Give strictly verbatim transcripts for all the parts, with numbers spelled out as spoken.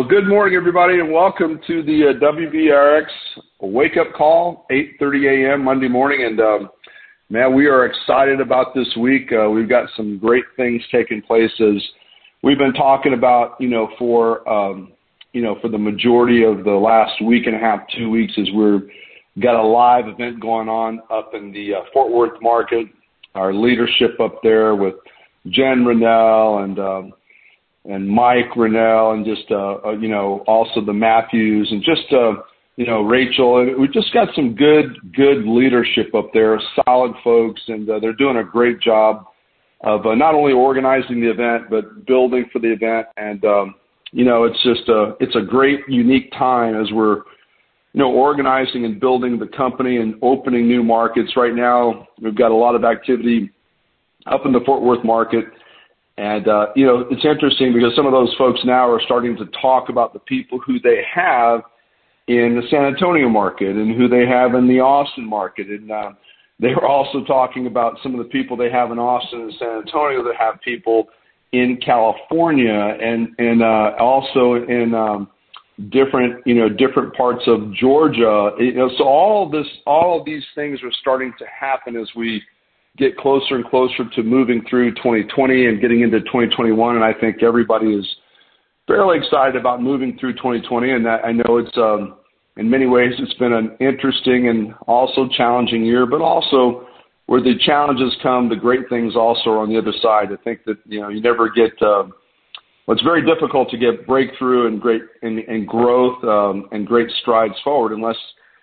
Well, good morning, everybody, and welcome to the uh, W B R X wake-up call, eight thirty a.m. Monday morning. And, um, man, we are excited about this week. Uh, we've got some great things taking place as we've been talking about, you know, for, um, you know, for the majority of the last week and a half, two weeks, as we've got a live event going on up in the uh, Fort Worth market. Our leadership up there with Jen Rennell and um, and Mike Rennell and just, uh, uh, you know, also the Matthews and just, uh, you know, Rachel. And we just got some good, good leadership up there, solid folks, and uh, they're doing a great job of uh, not only organizing the event, but building for the event. And, um, you know, it's just a, it's a great, unique time as we're, you know, organizing and building the company and opening new markets. Right now, we've got a lot of activity up in the Fort Worth market. And, uh, you know, it's interesting because some of those folks now are starting to talk about the people who they have in the San Antonio market and who they have in the Austin market. And uh, they were also talking about some of the people they have in Austin and San Antonio that have people in California and, and uh, also in um, different, you know, different parts of Georgia. You know, so all of this, all of these things are starting to happen as we get closer and closer to moving through twenty twenty and getting into twenty twenty-one. And I think everybody is fairly excited about moving through twenty twenty. And I know it's, um, in many ways, it's been an interesting and also challenging year, but also where the challenges come, the great things also are on the other side. I think that, you know, you never get, uh, well, it's very difficult to get breakthrough and great and, and growth um, and great strides forward unless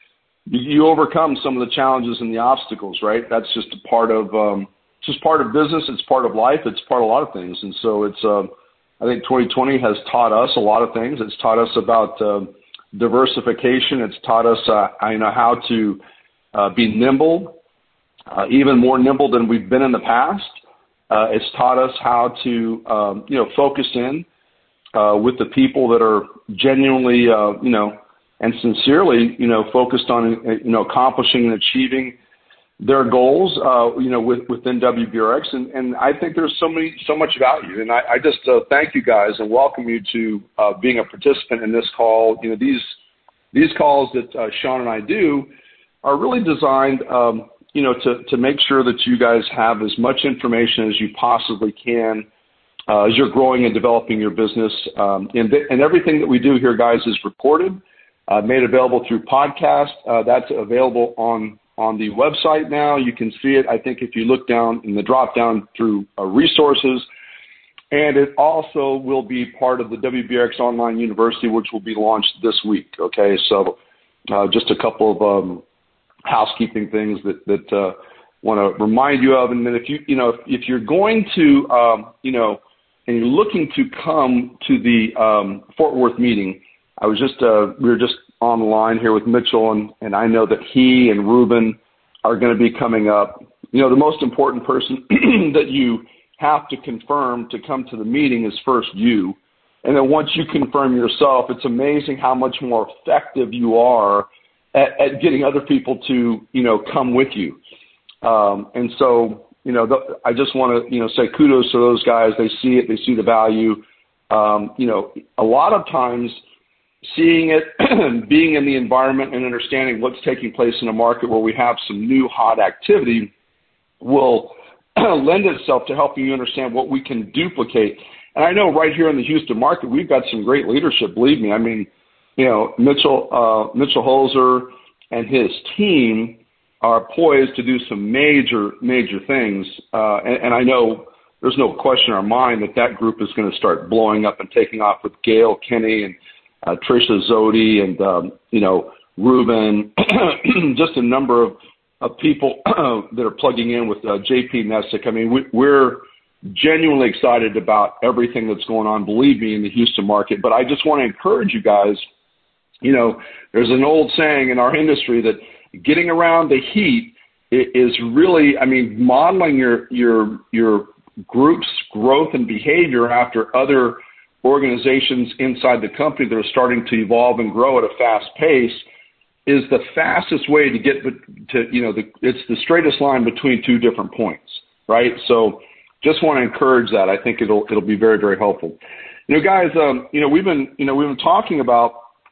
you overcome some of the challenges and the obstacles, right? That's just a part of, um, just part of business. It's part of life. It's part of a lot of things. And so it's, uh, I think twenty twenty has taught us a lot of things. It's taught us about uh, diversification. It's taught us, uh, I know how to uh, be nimble, uh, even more nimble than we've been in the past. Uh, it's taught us how to, um, you know, focus in uh, with the people that are genuinely, uh, you know, and sincerely, you know, focused on, you know, accomplishing and achieving their goals, uh, you know, with, within W B R X. And, and I think there's so many, so much value. And I, I just uh, thank you guys and welcome you to uh, being a participant in this call. You know, these, these calls that uh, Sean and I do are really designed, um, you know, to, to make sure that you guys have as much information as you possibly can uh, as you're growing and developing your business. Um, and, th- and everything that we do here, guys, is recorded. Uh, made available through podcast. Uh, that's available on, on the website now. You can see it, I think, if you look down in the drop down through uh, resources. And it also will be part of the W B R X Online University, which will be launched this week. Okay, so uh, just a couple of um, housekeeping things that that uh, want to remind you of. And then if you you know if, if you're going to um, you know and you're looking to come to the um, Fort Worth meeting. I was just, uh, we were just on the line here with Mitchell, and, and I know that he and Ruben are going to be coming up. You know, the most important person that you have to confirm to come to the meeting is first you. And then once you confirm yourself, it's amazing how much more effective you are at, at getting other people to, you know, come with you. Um, and so, you know, the, I just want to, you know, say kudos to those guys. They see it. They see the value. Um, you know, a lot of times, seeing it, being in the environment and understanding what's taking place in a market where we have some new hot activity will lend itself to helping you understand what we can duplicate. And I know right here in the Houston market, we've got some great leadership, believe me. I mean, you know, Mitchell, uh, Mitchell Holzer and his team are poised to do some major, major things. Uh, and, and I know there's no question in our mind that that group is going to start blowing up and taking off with Gail Kenny and Uh, Trisha Zodi and, um, you know, Ruben, just a number of, of people that are plugging in with uh, J P Messick. I mean, we, we're genuinely excited about everything that's going on, believe me, in the Houston market. But I just want to encourage you guys, you know, there's an old saying in our industry that getting around the heat is really, I mean, modeling your, your, your group's growth and behavior after other organizations inside the company that are starting to evolve and grow at a fast pace is the fastest way to get to, you know, the, it's the straightest line between two different points, right? So just want to encourage that. I think it'll, it'll be very, very helpful. You know, guys, um, you know, we've been, you know, we've been talking about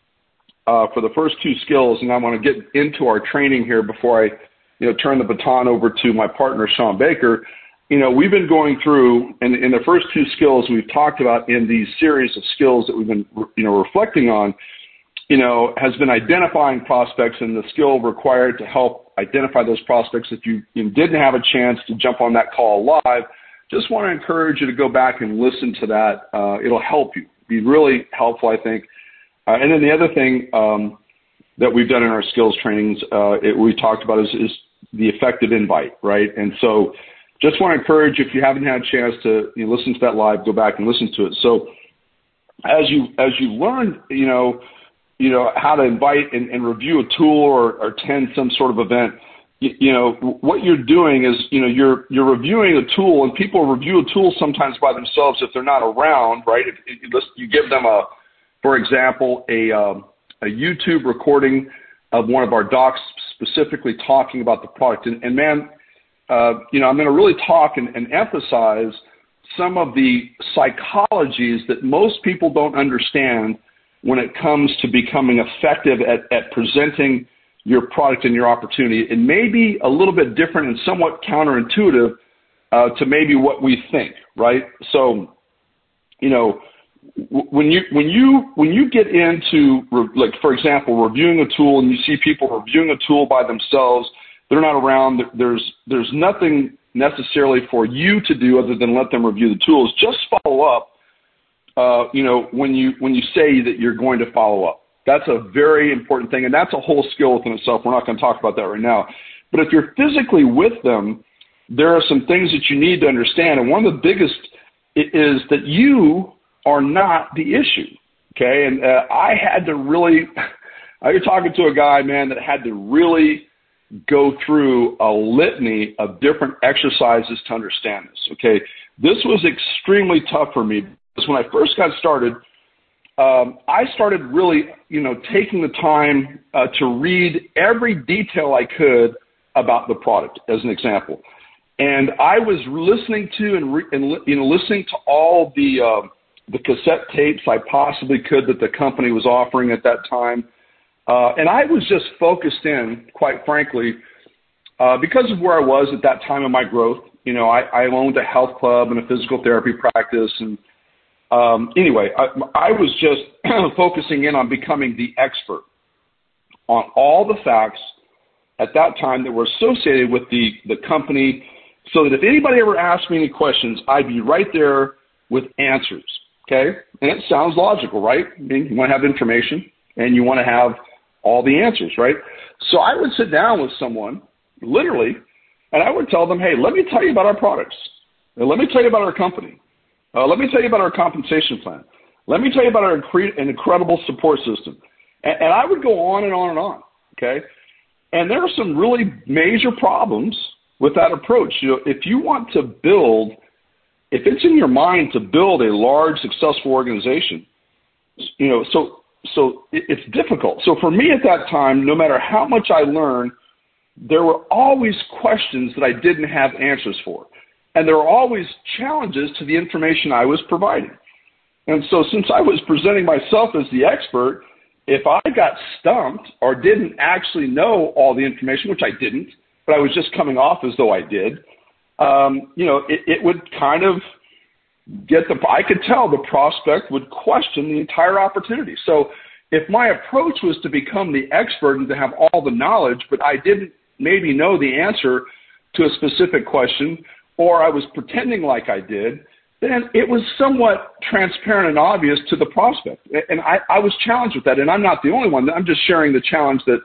uh, for the first two skills, and I want to get into our training here before I, you know, turn the baton over to my partner, Sean Baker. You know, we've been going through, and in the first two skills we've talked about in these series of skills that we've been, you know, reflecting on, you know, has been identifying prospects, and the skill required to help identify those prospects. If you, you didn't have a chance to jump on that call live, just want to encourage you to go back and listen to that. Uh, it'll help you. Be really helpful, I think. Uh, and then the other thing um, that we've done in our skills trainings, uh, it, we talked about is, is the effective invite, right? And so just want to encourage you, if you haven't had a chance to you know, listen to that live, go back and listen to it. So as you as you learn, you know, you know how to invite and, and review a tool or, or attend some sort of event, you, you know what you're doing is you know you're you're reviewing a tool, and people review a tool sometimes by themselves if they're not around, right? If, if you give them a, for example, a um, a YouTube recording of one of our docs specifically talking about the product, and, and man. Uh, you know, I'm going to really talk and, and emphasize some of the psychologies that most people don't understand when it comes to becoming effective at, at presenting your product and your opportunity. It may be a little bit different and somewhat counterintuitive uh, to maybe what we think, right? So, you know, w- when you when you when you get into re- like, for example, reviewing a tool, and you see people reviewing a tool by themselves. They're not around. There's there's nothing necessarily for you to do other than let them review the tools. Just follow up. Uh, you know, when you when you say that you're going to follow up, that's a very important thing, and that's a whole skill within itself. We're not going to talk about that right now. But if you're physically with them, there are some things that you need to understand, and one of the biggest is that you are not the issue. Okay, and uh, I had to really. I was talking to a guy, man, that had to really go through a litany of different exercises to understand this, okay? This was extremely tough for me because when I first got started, um, I started really, you know, taking the time uh, to read every detail I could about the product, as an example. And I was listening to and, re- and you know, listening to all the uh, the cassette tapes I possibly could that the company was offering at that time. Uh, and I was just focused in, quite frankly, uh, because of where I was at that time in my growth. You know, I, I owned a health club and a physical therapy practice. And um, anyway, I, I was just focusing in on becoming the expert on all the facts at that time that were associated with the, the company, so that if anybody ever asked me any questions, I'd be right there with answers, okay? And it sounds logical, right? I mean, you want to have information and you want to have all the answers, right? So I would sit down with someone, literally, and I would tell them, hey, let me tell you about our products. Let me tell you about our company. Uh, let me tell you about our compensation plan. Let me tell you about our incre- an incredible support system. And, and I would go on and on and on, okay? And there are some really major problems with that approach. You know, if you want to build, if it's in your mind to build a large, successful organization, you know, so So it's difficult. So for me at that time, no matter how much I learned, there were always questions that I didn't have answers for. And there were always challenges to the information I was providing. And so since I was presenting myself as the expert, if I got stumped or didn't actually know all the information, which I didn't, but I was just coming off as though I did, um, you know, it, it would kind of get the, I could tell the prospect would question the entire opportunity. So if my approach was to become the expert and to have all the knowledge, but I didn't maybe know the answer to a specific question, or I was pretending like I did, then it was somewhat transparent and obvious to the prospect. And I, I was challenged with that, and I'm not the only one. I'm just sharing the challenge that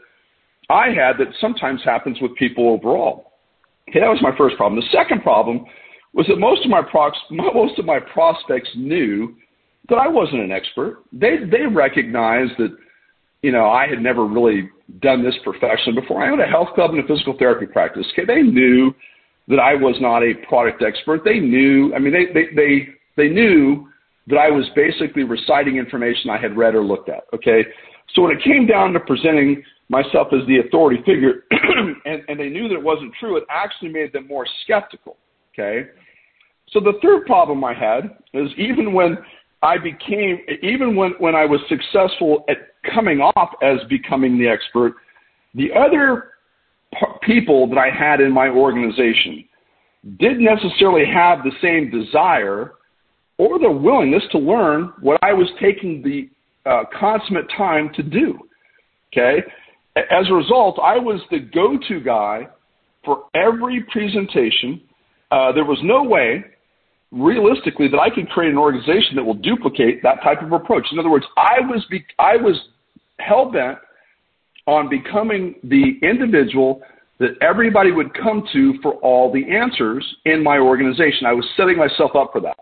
I had that sometimes happens with people overall. Okay, that was my first problem. The second problem was that most of my prox- most of my prospects knew that I wasn't an expert. They they recognized that, you know, I had never really done this professionally before. I owned a health club and a physical therapy practice. Okay, they knew that I was not a product expert. They knew, I mean, they they they, they knew that I was basically reciting information I had read or looked at. Okay, so when it came down to presenting myself as the authority figure, and, and they knew that it wasn't true, it actually made them more skeptical. Okay. So the third problem I had is even when I became, even when, when I was successful at coming off as becoming the expert, the other p- people that I had in my organization didn't necessarily have the same desire or the willingness to learn what I was taking the uh, consummate time to do. Okay? As a result, I was the go-to guy for every presentation. Uh, there was no way, realistically, that I could create an organization that will duplicate that type of approach. In other words, I was be- I was hell-bent on becoming the individual that everybody would come to for all the answers in my organization. I was setting myself up for that.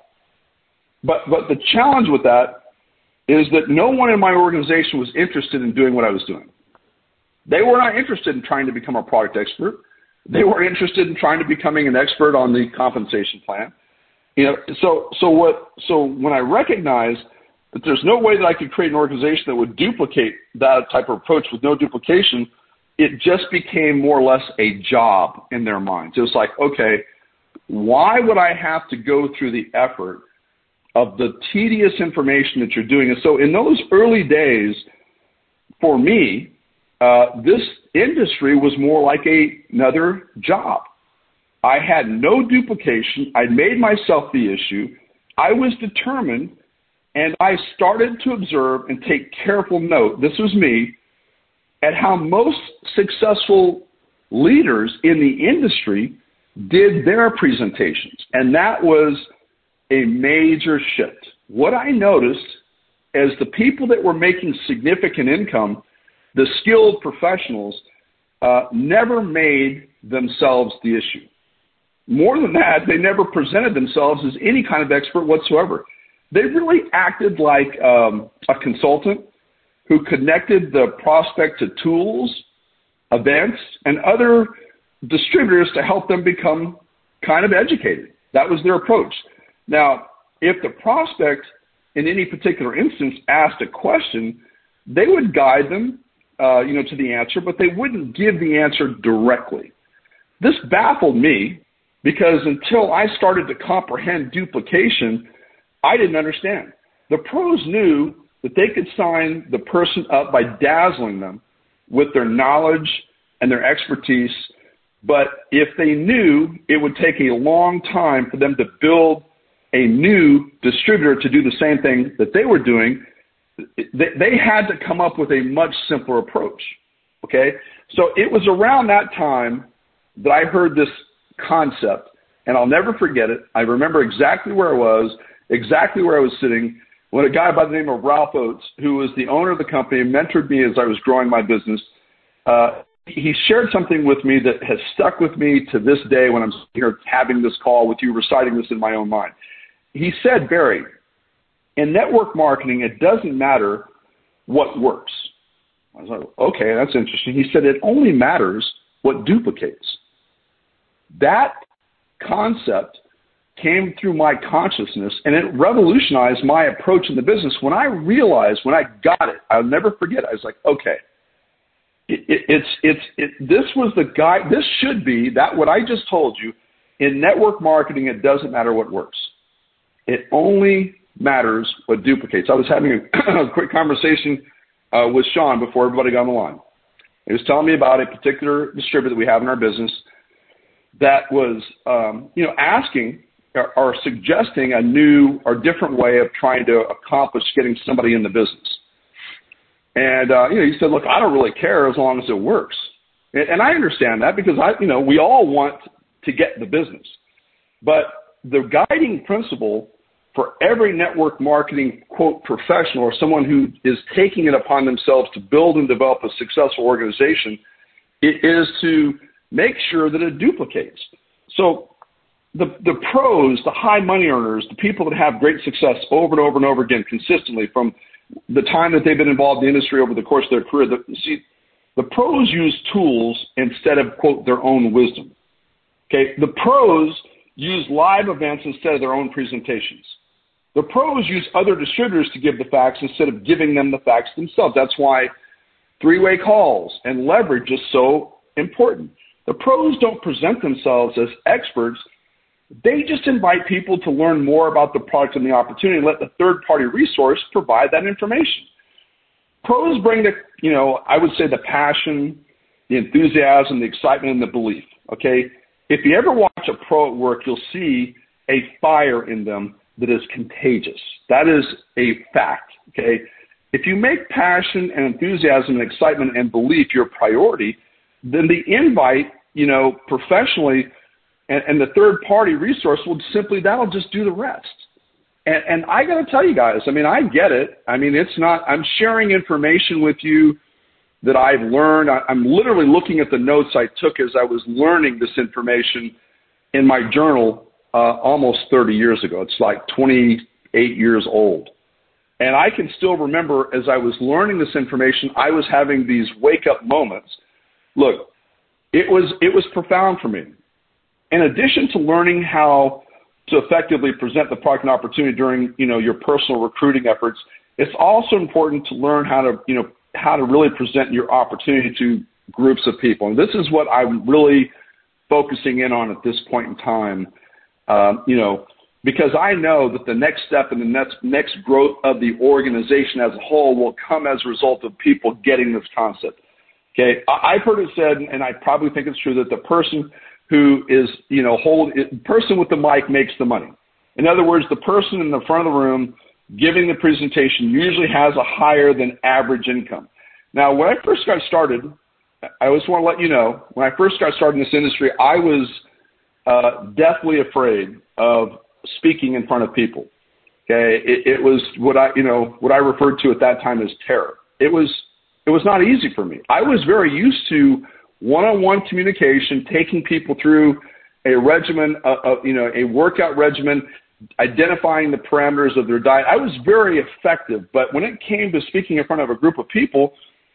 But but the challenge with that is that no one in my organization was interested in doing what I was doing. They were not interested in trying to become a product expert. They were interested in trying to becoming an expert on the compensation plan. You know, so so what so when I recognized that there's no way that I could create an organization that would duplicate that type of approach with no duplication, it just became more or less a job in their minds. It was like, okay, why would I have to go through the effort of the tedious information that you're doing? And so in those early days, for me, uh, this industry was more like a, another job. I had no duplication. I made myself the issue. I was determined, and I started to observe and take careful note, this was me, at how most successful leaders in the industry did their presentations. And that was a major shift. What I noticed as the people that were making significant income, the skilled professionals, uh, never made themselves the issue. More than that, they never presented themselves as any kind of expert whatsoever. They really acted like um, a consultant who connected the prospect to tools, events, and other distributors to help them become kind of educated. That was their approach. Now, if the prospect in any particular instance asked a question, they would guide them uh, you know, to the answer, but they wouldn't give the answer directly. This baffled me because until I started to comprehend duplication, I didn't understand. The pros knew that they could sign the person up by dazzling them with their knowledge and their expertise, but if they knew it would take a long time for them to build a new distributor to do the same thing that they were doing, they had to come up with a much simpler approach, okay? So it was around that time that I heard this concept, and I'll never forget it. I remember exactly where I was, exactly where I was sitting, when a guy by the name of Ralph Oates, who was the owner of the company, mentored me as I was growing my business. Uh, he shared something with me that has stuck with me to this day when I'm here having this call with you, reciting this in my own mind. He said, Barry, in network marketing, it doesn't matter what works. I was like, okay, that's interesting. He said, it only matters what duplicates. That concept came through my consciousness, and it revolutionized my approach in the business. When I realized, when I got it, I'll never forget it. I was like, okay, it, it, it's, it's, it, this was the guy, this should be that what I just told you. In network marketing, it doesn't matter what works. It only matters what duplicates. I was having a, a quick conversation uh, with Sean before everybody got on the line. He was telling me about a particular distributor that we have in our business that was, um, you know, asking or, or suggesting a new or different way of trying to accomplish getting somebody in the business. And, uh, you know, he said, look, I don't really care as long as it works. And, and I understand that because, I, you know, we all want to get the business. But the guiding principle for every network marketing, quote, professional or someone who is taking it upon themselves to build and develop a successful organization, it is to make sure that it duplicates. So the, the pros, the high money earners, the people that have great success over and over and over again consistently from the time that they've been involved in the industry over the course of their career, the, see, the pros use tools instead of, quote, their own wisdom. Okay, the pros use live events instead of their own presentations. The pros use other distributors to give the facts instead of giving them the facts themselves. That's why three-way calls and leverage is so important. The pros don't present themselves as experts. They just invite people to learn more about the product and the opportunity and let the third-party resource provide that information. Pros bring the, you know, I would say the passion, the enthusiasm, the excitement, and the belief, okay? If you ever watch a pro at work, you'll see a fire in them that is contagious. That is a fact, okay? If you make passion and enthusiasm and excitement and belief your priority, then the invite, you know, professionally and, and the third-party resource will simply, that'll just do the rest. And, and I got to tell you guys, I mean, I get it. I mean, it's not, I'm sharing information with you that I've learned. I, I'm literally looking at the notes I took as I was learning this information in my journal uh, almost thirty years ago. It's like twenty-eight years old. And I can still remember as I was learning this information, I was having these wake-up moments. Look, it was, it was profound for me. In addition to learning how to effectively present the product and opportunity during, you know, your personal recruiting efforts, it's also important to learn how to, you know, how to really present your opportunity to groups of people. And this is what I'm really focusing in on at this point in time, um, you know, because I know that the next step and the next, next growth of the organization as a whole will come as a result of people getting this concept. Okay, I've heard it said, and I probably think it's true, that the person who is, you know, hold, the person with the mic makes the money. In other words, the person in the front of the room giving the presentation usually has a higher than average income. Now, when I first got started, I just want to let you know, when I first got started in this industry, I was uh, deathly afraid of speaking in front of people. Okay, it, it was what I, you know, what I referred to at that time as terror. It was, it was not easy for me. I was very used to one-on-one communication, taking people through a regimen, of, of, you know, a workout regimen, identifying the parameters of their diet. I was very effective, but when it came to speaking in front of a group of people,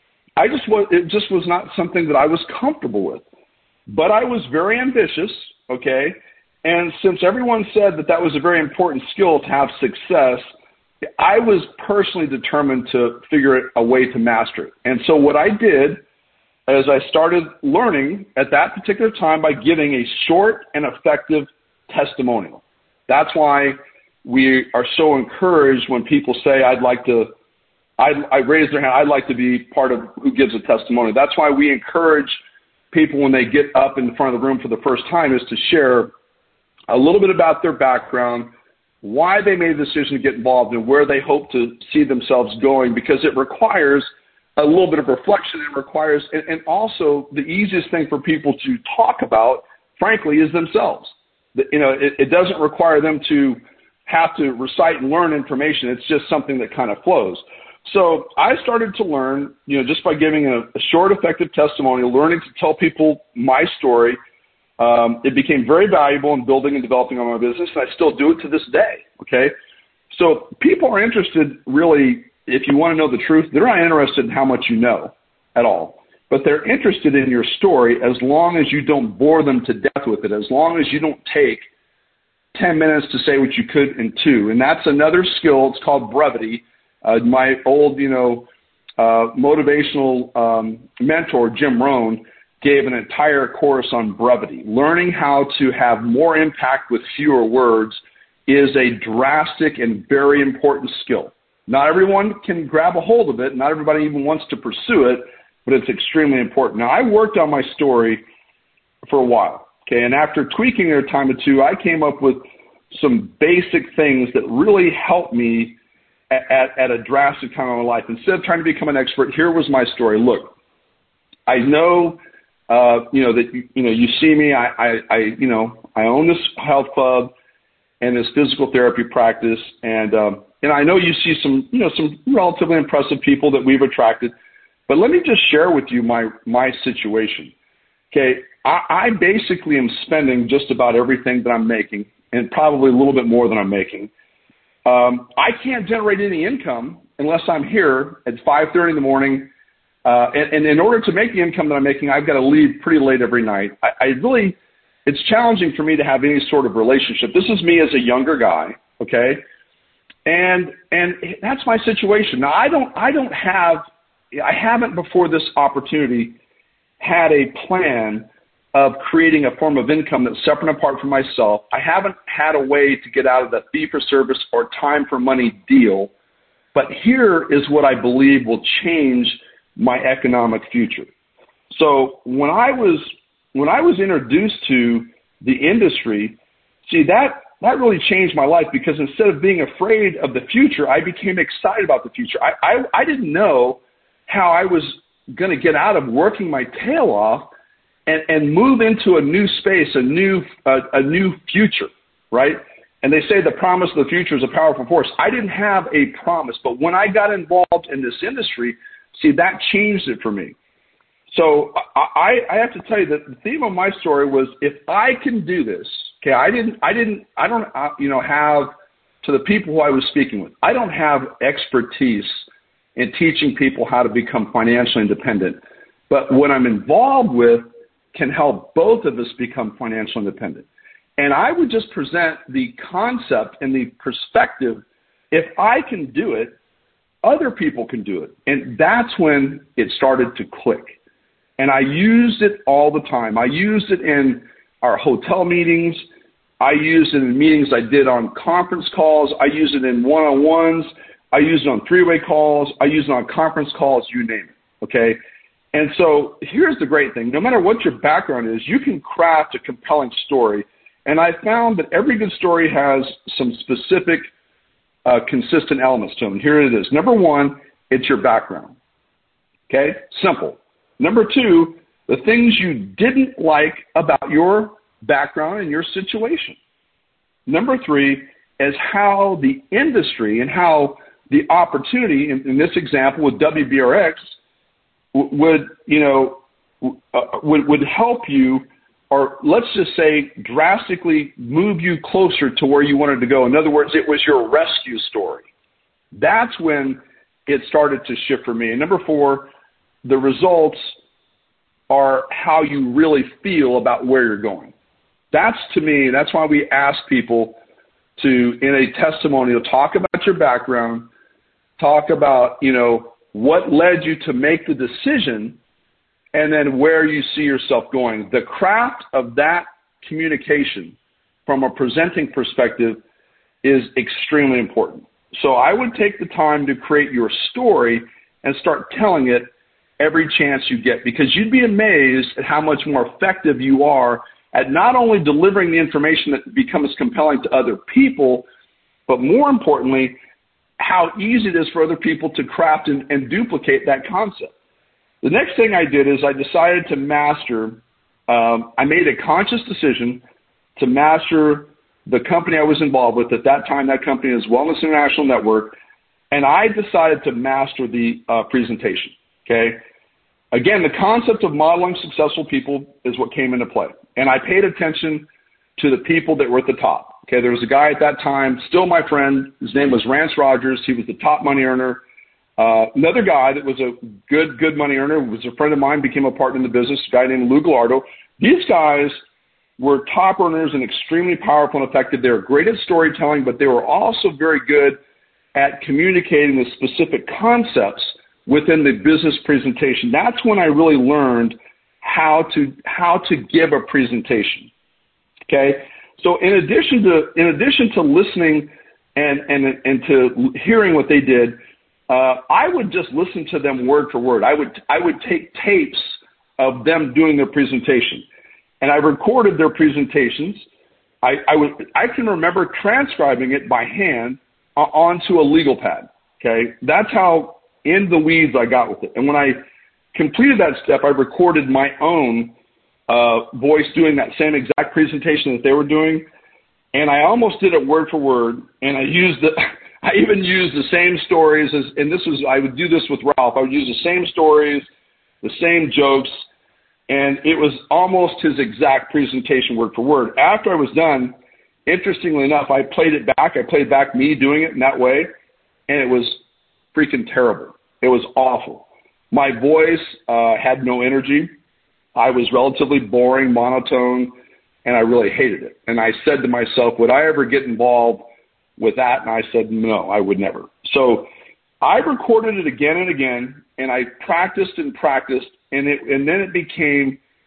I just was, it just was not something that I was comfortable with. But I was very ambitious, okay? And since everyone said that that was a very important skill to have success, I was personally determined to figure a way to master it. And so what I did as I started learning at that particular time by giving a short and effective testimonial. That's why we are so encouraged when people say, I'd like to, I, I raise their hand, I'd like to be part of who gives a testimony. That's why we encourage people when they get up in front of the room for the first time is to share a little bit about their background, why they made the decision to get involved, and where they hope to see themselves going, because it requires a little bit of reflection. It requires, and, and also the easiest thing for people to talk about, frankly, is themselves. The, you know, it, it doesn't require them to have to recite and learn information. It's just something that kind of flows. So I started to learn, you know, just by giving a, a short, effective testimonial, learning to tell people my story. Um, it became very valuable in building and developing on my business, and I still do it to this day, okay? So people are interested, really, if you want to know the truth, they're not interested in how much you know at all, but they're interested in your story as long as you don't bore them to death with it, as long as you don't take ten minutes to say what you could in two. And that's another skill. It's called brevity. Uh, my old, you know, uh, motivational um, mentor, Jim Rohn, gave an entire course on brevity. Learning how to have more impact with fewer words is a drastic and very important skill. Not everyone can grab a hold of it. Not everybody even wants to pursue it, but it's extremely important. Now, I worked on my story for a while, okay, and after tweaking it a time or two, I came up with some basic things that really helped me at, at, at a drastic time in my life. Instead of trying to become an expert, here was my story. Look, I know, uh, you know, that, you, you know, you see me, I, I, I, you know, I own this health club and this physical therapy practice, and um, and I know you see some, you know, some relatively impressive people that we've attracted, but let me just share with you my, my situation. Okay, I, I basically am spending just about everything that I'm making, and probably a little bit more than I'm making. Um, I can't generate any income unless I'm here at five thirty in the morning, uh, and, and in order to make the income that I'm making, I've got to leave pretty late every night. I, I really, it's challenging for me to have any sort of relationship. This is me as a younger guy, okay? And and that's my situation. Now, I don't I don't have I haven't before this opportunity had a plan of creating a form of income that's separate and apart from myself. I haven't had a way to get out of the fee-for-service or time-for-money deal, but here is what I believe will change my economic future. So when I was when I was introduced to the industry, see, that, that really changed my life, because instead of being afraid of the future, I became excited about the future. I, I, I didn't know how I was going to get out of working my tail off and, and move into a new space, a new, uh, a new future, right? And they say the promise of the future is a powerful force. I didn't have a promise, but when I got involved in this industry, see, that changed it for me. So I, I have to tell you that the theme of my story was, if I can do this, okay, I didn't, I didn't, I don't, uh, you know, have, to the people who I was speaking with, I don't have expertise in teaching people how to become financially independent, but what I'm involved with can help both of us become financially independent. And I would just present the concept and the perspective, if I can do it, other people can do it. And that's when it started to click. And I used it all the time. I used it in our hotel meetings. I used it in meetings I did on conference calls. I used it in one-on-ones. I used it on three-way calls. I used it on conference calls, you name it, okay? And so here's the great thing. No matter what your background is, you can craft a compelling story. And I found that every good story has some specific uh, consistent elements to them. Here it is. Number one, it's your background, okay? Simple. Number two, the things you didn't like about your background and your situation. Number three is how the industry and how the opportunity, in, in this example with W B R X, w- would, you know, uh, would, would help you, or let's just say drastically move you closer to where you wanted to go. In other words, it was your rescue story. That's when it started to shift for me. And number four, the results are how you really feel about where you're going. That's, to me, that's why we ask people to, in a testimonial, talk about your background, talk about, you know, what led you to make the decision, and then where you see yourself going. The craft of that communication from a presenting perspective is extremely important. So I would take the time to create your story and start telling it every chance you get, because you'd be amazed at how much more effective you are at not only delivering the information that becomes compelling to other people, but more importantly, how easy it is for other people to craft and, and duplicate that concept. The next thing I did is I decided to master, um, I made a conscious decision to master the company I was involved with. At that time, that company is Wellness International Network, and I decided to master the uh, presentation. Okay. Again, the concept of modeling successful people is what came into play. And I paid attention to the people that were at the top. Okay. There was a guy at that time, still my friend. His name was Rance Rogers. He was the top money earner. Uh, another guy that was a good, good money earner, was a friend of mine, became a partner in the business, a guy named Lou Gallardo. These guys were top earners and extremely powerful and effective. They were great at storytelling, but they were also very good at communicating the specific concepts within the business presentation. That's when I really learned how to how to give a presentation. Okay, so in addition to in addition to listening and and and to hearing what they did, uh, I would just listen to them word for word. I would I would take tapes of them doing their presentation, and I recorded their presentations. I I, would, I can remember transcribing it by hand uh, onto a legal pad. Okay, that's how in the weeds I got with it. And when I completed that step, I recorded my own uh, voice doing that same exact presentation that they were doing. And I almost did it word for word. And I used the, I even used the same stories as, and this was, I would do this with Ralph. I would use the same stories, the same jokes. And it was almost his exact presentation word for word. After I was done, interestingly enough, I played it back. I played back me doing it in that way. And it was freaking terrible. It was awful. My voice uh, had no energy. I was relatively boring, monotone, and I really hated it. And I said to myself, would I ever get involved with that? And I said, no, I would never. So I recorded it again and again, and I practiced and practiced, and it, and then it became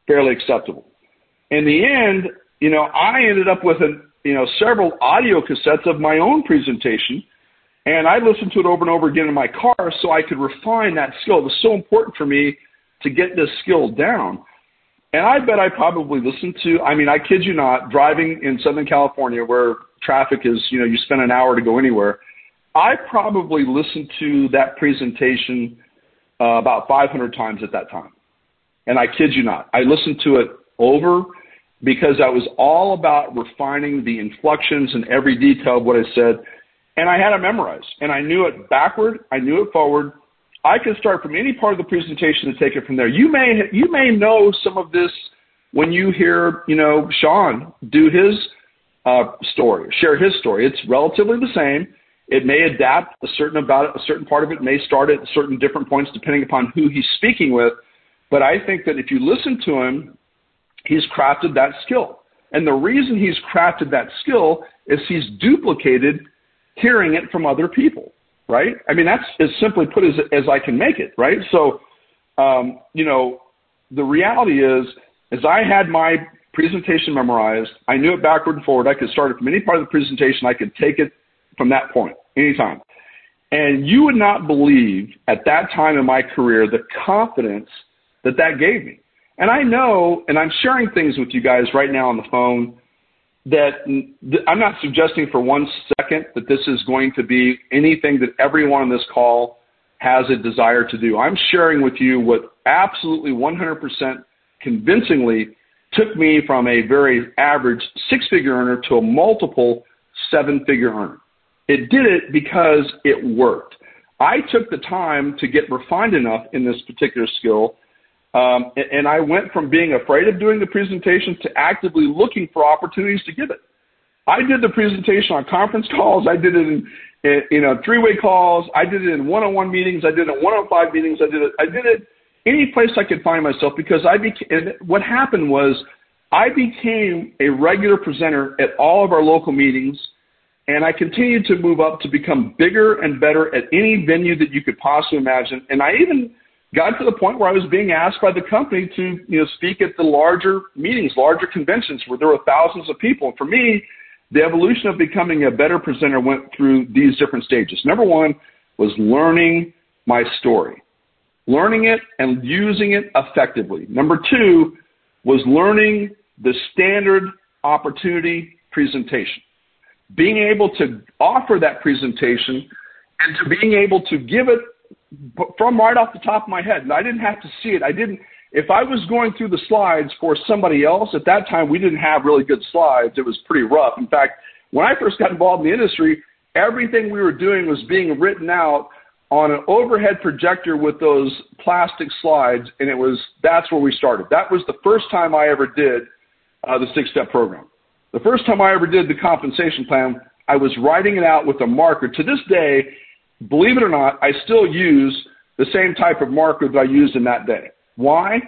fairly acceptable. In the end, you know, I ended up with, a, you know, several audio cassettes of my own presentation, and I listened to it over and over again in my car so I could refine that skill. It was so important for me to get this skill down. And I bet I probably listened to, I mean, I kid you not, driving in Southern California where traffic is, you know, you spend an hour to go anywhere, I probably listened to that presentation uh, about five hundred times at that time. And I kid you not, I listened to it over because I was all about refining the inflections and every detail of what I said. And I had it memorized. And I knew it backward. I knew it forward. I could start from any part of the presentation and take it from there. You may you may know some of this when you hear, you know, Sean do his uh, story, share his story. It's relatively the same. It may adapt a certain about a certain part of it may start at certain different points depending upon who he's speaking with. But I think that if you listen to him, he's crafted that skill. And the reason he's crafted that skill is he's duplicated hearing it from other people, right? I mean, that's as simply put as, as I can make it, right? So, um, you know, the reality is, is I had my presentation memorized. I knew it backward and forward. I could start it from any part of the presentation. I could take it from that point anytime. And you would not believe at that time in my career the confidence that that gave me. And I know, and I'm sharing things with you guys right now on the phone, that I'm not suggesting for one second that this is going to be anything that everyone on this call has a desire to do. I'm sharing with you what absolutely one hundred percent convincingly took me from a very average six-figure earner to a multiple seven-figure earner. It did it because it worked. I took the time to get refined enough in this particular skill. Um, and I went from being afraid of doing the presentation to actively looking for opportunities to give it. I did the presentation on conference calls. I did it in, in you know, three-way calls. I did it in one-on-one meetings. I did it in one-on-five meetings. I did it. I did it any place I could find myself because I became. What happened was I became a regular presenter at all of our local meetings, and I continued to move up to become bigger and better at any venue that you could possibly imagine. And I even got to the point where I was being asked by the company to, you know, speak at the larger meetings, larger conventions where there were thousands of people. And for me, the evolution of becoming a better presenter went through these different stages. Number one was learning my story, learning it and using it effectively. Number two was learning the standard opportunity presentation, being able to offer that presentation and to being able to give it from right off the top of my head. And I didn't have to see it. I didn't, if I was going through the slides for somebody else, at that time, we didn't have really good slides. It was pretty rough. In fact, when I first got involved in the industry, everything we were doing was being written out on an overhead projector with those plastic slides. And it was, that's where we started. That was the first time I ever did uh, the six-step program. The first time I ever did the compensation plan, I was writing it out with a marker. To this day, believe it or not, I still use the same type of marker that I used in that day. Why?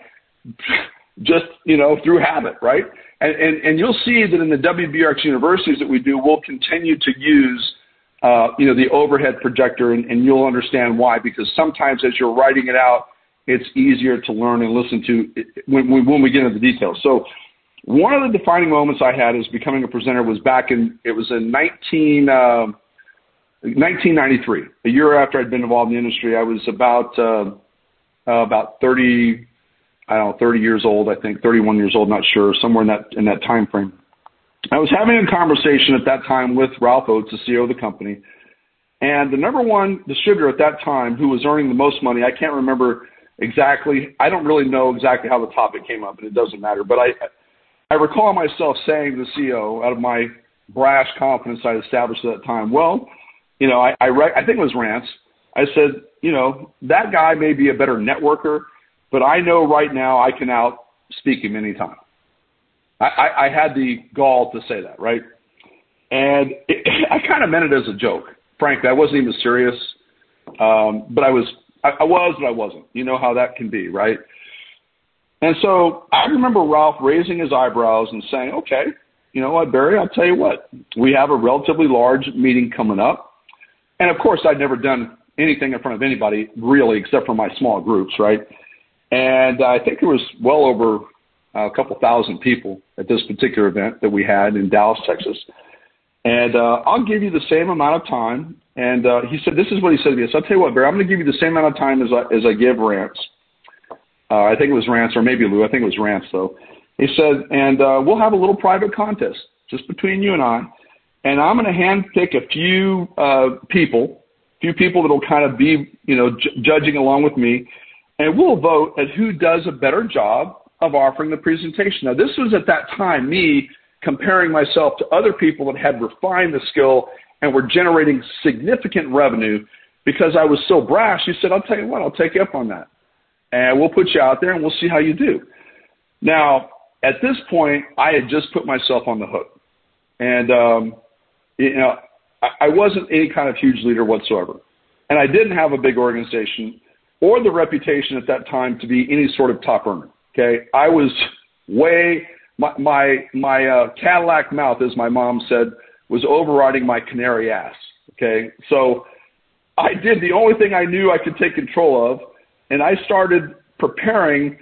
Just, you know, through habit, right? And, and, and you'll see that in the W B R X universities that we do, we'll continue to use, uh, you know, the overhead projector, and, and you'll understand why, because sometimes as you're writing it out, it's easier to learn and listen to when, when, when we get into the details. So one of the defining moments I had as becoming a presenter was back in, it was in nineteen, uh, nineteen ninety-three, a year after I'd been involved in the industry. I was about uh, uh, about thirty, I don't know, thirty years old, I think, thirty-one years old, not sure, somewhere in that in that time frame. I was having a conversation at that time with Ralph Oates, the C E O of the company, and the number one distributor at that time who was earning the most money, I can't remember exactly, I don't really know exactly how the topic came up, and it doesn't matter, but I, I recall myself saying to the C E O, out of my brash confidence I established at that time, well, you know, I I, re- I think it was Rance. I said, you know, that guy may be a better networker, but I know right now I can out speak him anytime. I, I, I had the gall to say that, right? And it, I kind of meant it as a joke. Frankly, I wasn't even serious, um, but I was, I, I was, but I wasn't. You know how that can be, right? And so I remember Ralph raising his eyebrows and saying, okay, you know what, Barry, I'll tell you what, we have a relatively large meeting coming up. And of course, I'd never done anything in front of anybody really, except for my small groups, right? And I think there was well over, a couple thousand people at this particular event that we had in Dallas, Texas. And uh, I'll give you the same amount of time. And uh, he said, this is what he said to me. So I'll tell you what, Barry, I'm going to give you the same amount of time as I, as I give Rance. Uh, I think it was Rance, or maybe Lou. I think it was Rance, though. He said, and uh, we'll have a little private contest just between you and I. And I'm going to handpick a few uh, people, few people that will kind of be, you know, j- judging along with me. And we'll vote at who does a better job of offering the presentation. Now, this was at that time me comparing myself to other people that had refined the skill and were generating significant revenue because I was so brash. He said, I'll tell you what, I'll take you up on that. And we'll put you out there and we'll see how you do. Now, at this point, I had just put myself on the hook. And, um, you know, I, I wasn't any kind of huge leader whatsoever. And I didn't have a big organization or the reputation at that time to be any sort of top earner. Okay. I was way, my, my, my uh, Cadillac mouth, as my mom said, was overriding my canary ass. Okay. So I did the only thing I knew I could take control of. And I started preparing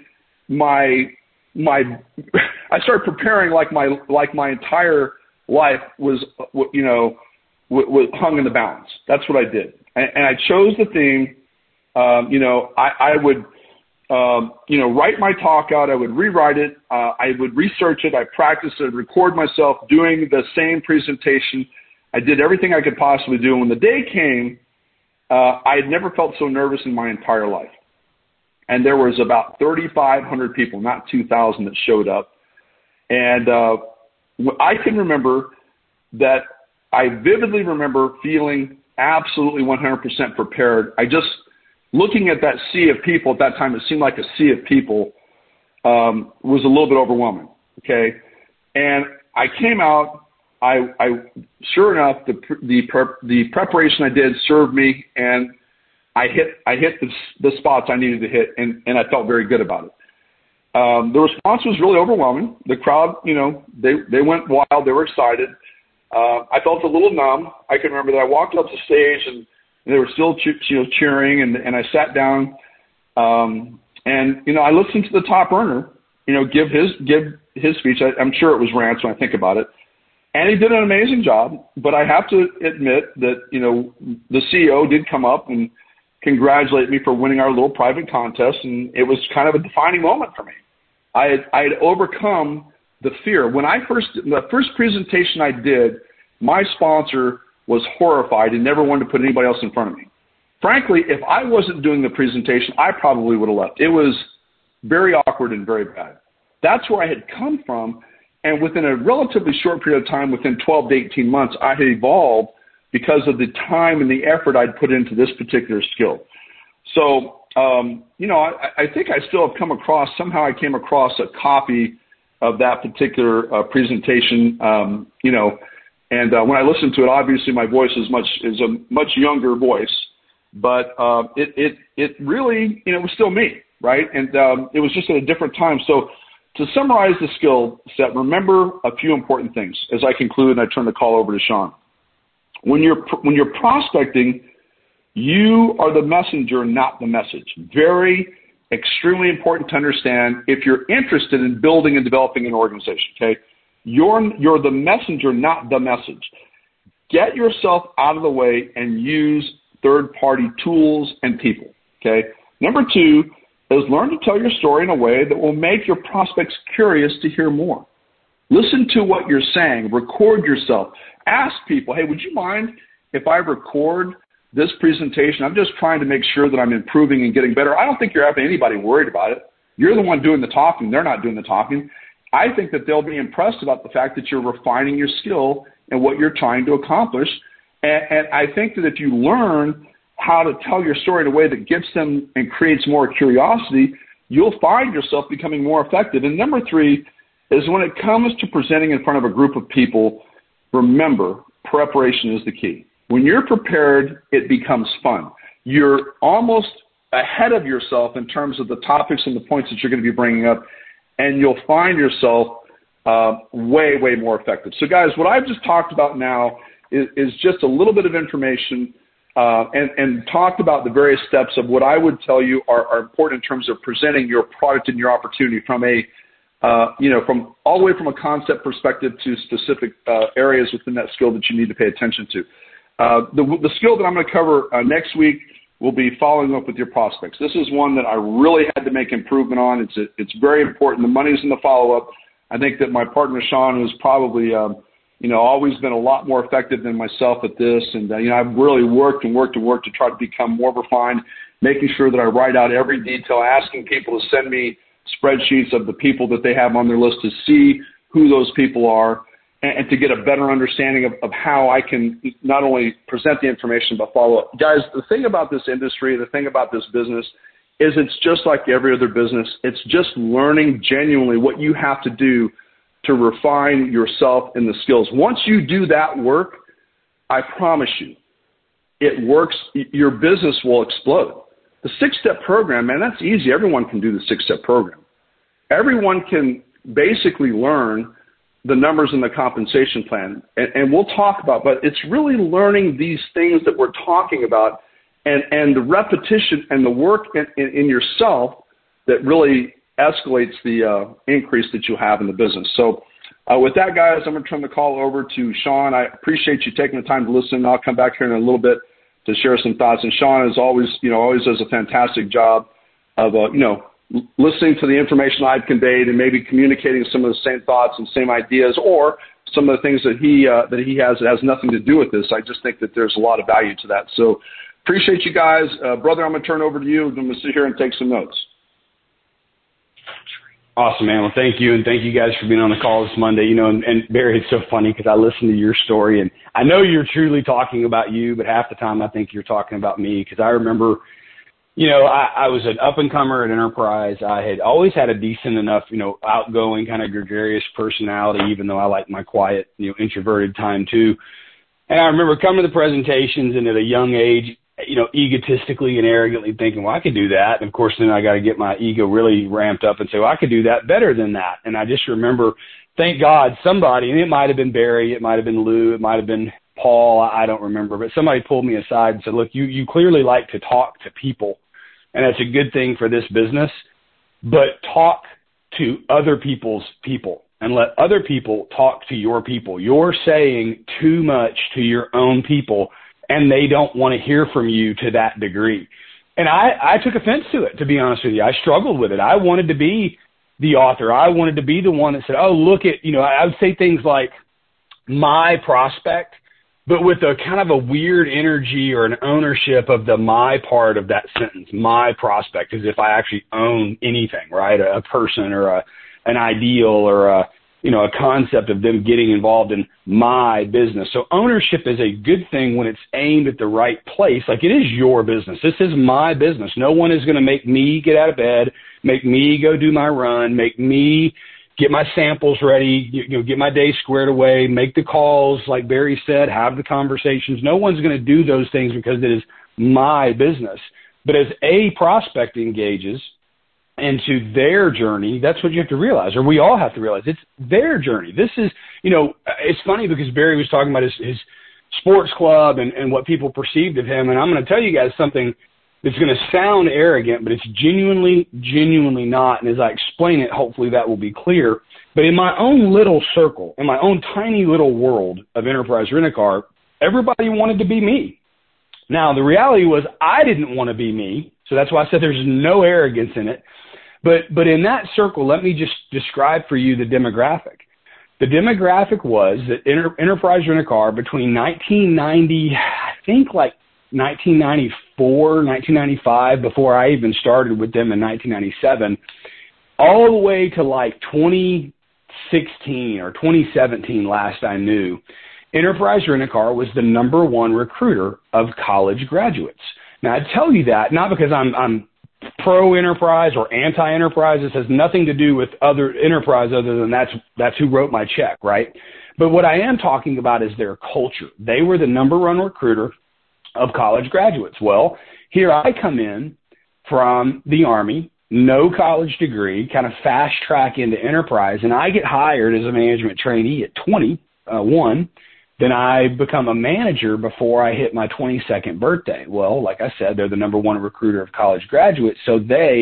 my, my, I started preparing like my, like my entire life was, you know, was hung in the balance. That's what I did. And, and I chose the theme. Um, you know, I, I would, um, you know, write my talk out. I would rewrite it. Uh, I would research it. I practiced it, record myself doing the same presentation. I did everything I could possibly do. And when the day came, uh, I had never felt so nervous in my entire life. And there was about thirty-five hundred people, not two thousand, that showed up. And uh, I can remember that I vividly remember feeling absolutely one hundred percent prepared. I just, looking at that sea of people at that time, it seemed like a sea of people, um, was a little bit overwhelming, okay? And I came out, I, I sure enough, the, the, prep, the preparation I did served me, and I hit I hit the, the spots I needed to hit, and, and I felt very good about it. Um, the response was really overwhelming. The crowd, you know, they, they went wild. They were excited. Uh, I felt a little numb. I can remember that I walked up the stage, and they were still che- you know, cheering, and, and I sat down. Um, and, you know, I listened to the top earner, you know, give his give his speech. I, I'm sure it was Rance when I think about it. And he did an amazing job. But I have to admit that, you know, the C E O did come up and congratulate me for winning our little private contest, and it was kind of a defining moment for me. I had, I had overcome the fear. When I first, the first presentation I did, my sponsor was horrified and never wanted to put anybody else in front of me. Frankly, if I wasn't doing the presentation, I probably would have left. It was very awkward and very bad. That's where I had come from, and within a relatively short period of time, within twelve to eighteen months, I had evolved because of the time and the effort I'd put into this particular skill. So, um, you know, I, I think I still have come across, somehow I came across a copy of that particular uh, presentation, um, you know, and uh, when I listened to it, obviously my voice is much, is a much younger voice, but uh, it, it, it really, you know, it was still me, right? And um, it was just at a different time. So to summarize the skill set, remember a few important things as I conclude and I turn the call over to Sean. When you're, when you're prospecting, you are the messenger, not the message. Very, extremely important to understand if you're interested in building and developing an organization, okay? You're, you're the messenger, not the message. Get yourself out of the way and use third-party tools and people, okay? Number two is learn to tell your story in a way that will make your prospects curious to hear more. Listen to what you're saying. Record yourself. Ask people, hey, would you mind if I record this presentation? I'm just trying to make sure that I'm improving and getting better. I don't think you're having anybody worried about it. You're the one doing the talking. They're not doing the talking. I think that they'll be impressed about the fact that you're refining your skill and what you're trying to accomplish. And, and I think that if you learn how to tell your story in a way that gets them and creates more curiosity, you'll find yourself becoming more effective. And number three is when it comes to presenting in front of a group of people, remember, preparation is the key. When you're prepared, it becomes fun. You're almost ahead of yourself in terms of the topics and the points that you're going to be bringing up, and you'll find yourself uh, way, way more effective. So, guys, what I've just talked about now is, is just a little bit of information uh, and, and talked about the various steps of what I would tell you are, are important in terms of presenting your product and your opportunity from a uh, you know, from all the way from a concept perspective to specific uh, areas within that skill that you need to pay attention to. Uh, the, the skill that I'm going to cover uh, next week will be following up with your prospects. This is one that I really had to make improvement on. It's a, it's very important. The money's in the follow-up. I think that my partner, Sean, who's probably, um, you know, always been a lot more effective than myself at this. And, uh, you know, I've really worked and worked and worked to try to become more refined, making sure that I write out every detail, asking people to send me spreadsheets of the people that they have on their list to see who those people are, and to get a better understanding of, of how I can not only present the information, but follow up. Guys, the thing about this industry, the thing about this business is it's just like every other business. It's just learning genuinely what you have to do to refine yourself in the skills. Once you do that work, I promise you, it works. Your business will explode. The six-step program, man, that's easy. Everyone can do the six-step program. Everyone can basically learn the numbers in the compensation plan. And, and we'll talk about, but it's really learning these things that we're talking about and, and the repetition and the work in, in, in yourself that really escalates the uh, increase that you have in the business. So uh, with that, guys, I'm going to turn the call over to Sean. I appreciate you taking the time to listen. I'll come back here in a little bit to share some thoughts. And Sean is always, you know, always does a fantastic job of, uh, you know, listening to the information I've conveyed and maybe communicating some of the same thoughts and same ideas, or some of the things that he uh, that he has that has nothing to do with this. I just think that there's a lot of value to that. So appreciate you guys. Uh, brother, I'm going to turn over to you. I'm going to sit here and take some notes. Awesome, man. Well, thank you, and thank you guys for being on the call this Monday. You know, and, and Barry, it's so funny because I listened to your story, and I know you're truly talking about you, but half the time I think you're talking about me, because I remember – You know, I, I was an up-and-comer at Enterprise. I had always had a decent enough, you know, outgoing, kind of gregarious personality, even though I like my quiet, you know, introverted time too. And I remember coming to the presentations and at a young age, you know, egotistically and arrogantly thinking, well, I could do that. And, of course, then I got to get my ego really ramped up and say, well, I could do that better than that. And I just remember, thank God, somebody, and it might have been Barry, it might have been Lou, it might have been Paul, I don't remember, but somebody pulled me aside and said, look, you, you clearly like to talk to people, and that's a good thing for this business, but talk to other people's people and let other people talk to your people. You're saying too much to your own people, and they don't want to hear from you to that degree. And I, I took offense to it, to be honest with you. I struggled with it. I wanted to be the author. I wanted to be the one that said, oh, look at, you know, I would say things like my prospect, but with a kind of a weird energy or an ownership of the my part of that sentence, my prospect, as if I actually own anything, right? A, a person or a, an ideal or a, you know, a concept of them getting involved in my business. So ownership is a good thing when it's aimed at the right place. Like, it is your business. This is my business. No one is going to make me get out of bed, make me go do my run, make me get my samples ready, you know, get my day squared away, make the calls, like Barry said, have the conversations. No one's going to do those things because it is my business. But as a prospect engages into their journey, that's what you have to realize, or we all have to realize. It's their journey. This is, you know, it's funny because Barry was talking about his, his sports club and, and what people perceived of him. And I'm going to tell you guys something it's going to sound arrogant, but it's genuinely, genuinely not. And as I explain it, hopefully that will be clear. But in my own little circle, in my own tiny little world of Enterprise Rent-A-Car, everybody wanted to be me. Now, the reality was I didn't want to be me, so that's why I said there's no arrogance in it. But but in that circle, let me just describe for you the demographic. The demographic was that Enter, Enterprise Rent-A-Car between nineteen ninety, I think like nineteen ninety-four, nineteen ninety-five, before I even started with them in nineteen ninety-seven, all the way to like twenty sixteen or twenty seventeen, last I knew, Enterprise Rent-A-Car was the number one recruiter of college graduates. Now, I tell you that not because I'm, I'm pro-enterprise or anti-enterprise. This has nothing to do with other enterprise other than that's, that's who wrote my check, right? But what I am talking about is their culture. They were the number one recruiter of college graduates. Well, here I come in from the Army, no college degree, kind of fast track into enterprise, and I get hired as a management trainee at twenty-one. Then I become a manager before I hit my twenty-second birthday. Well, like I said, they're the number one recruiter of college graduates, so they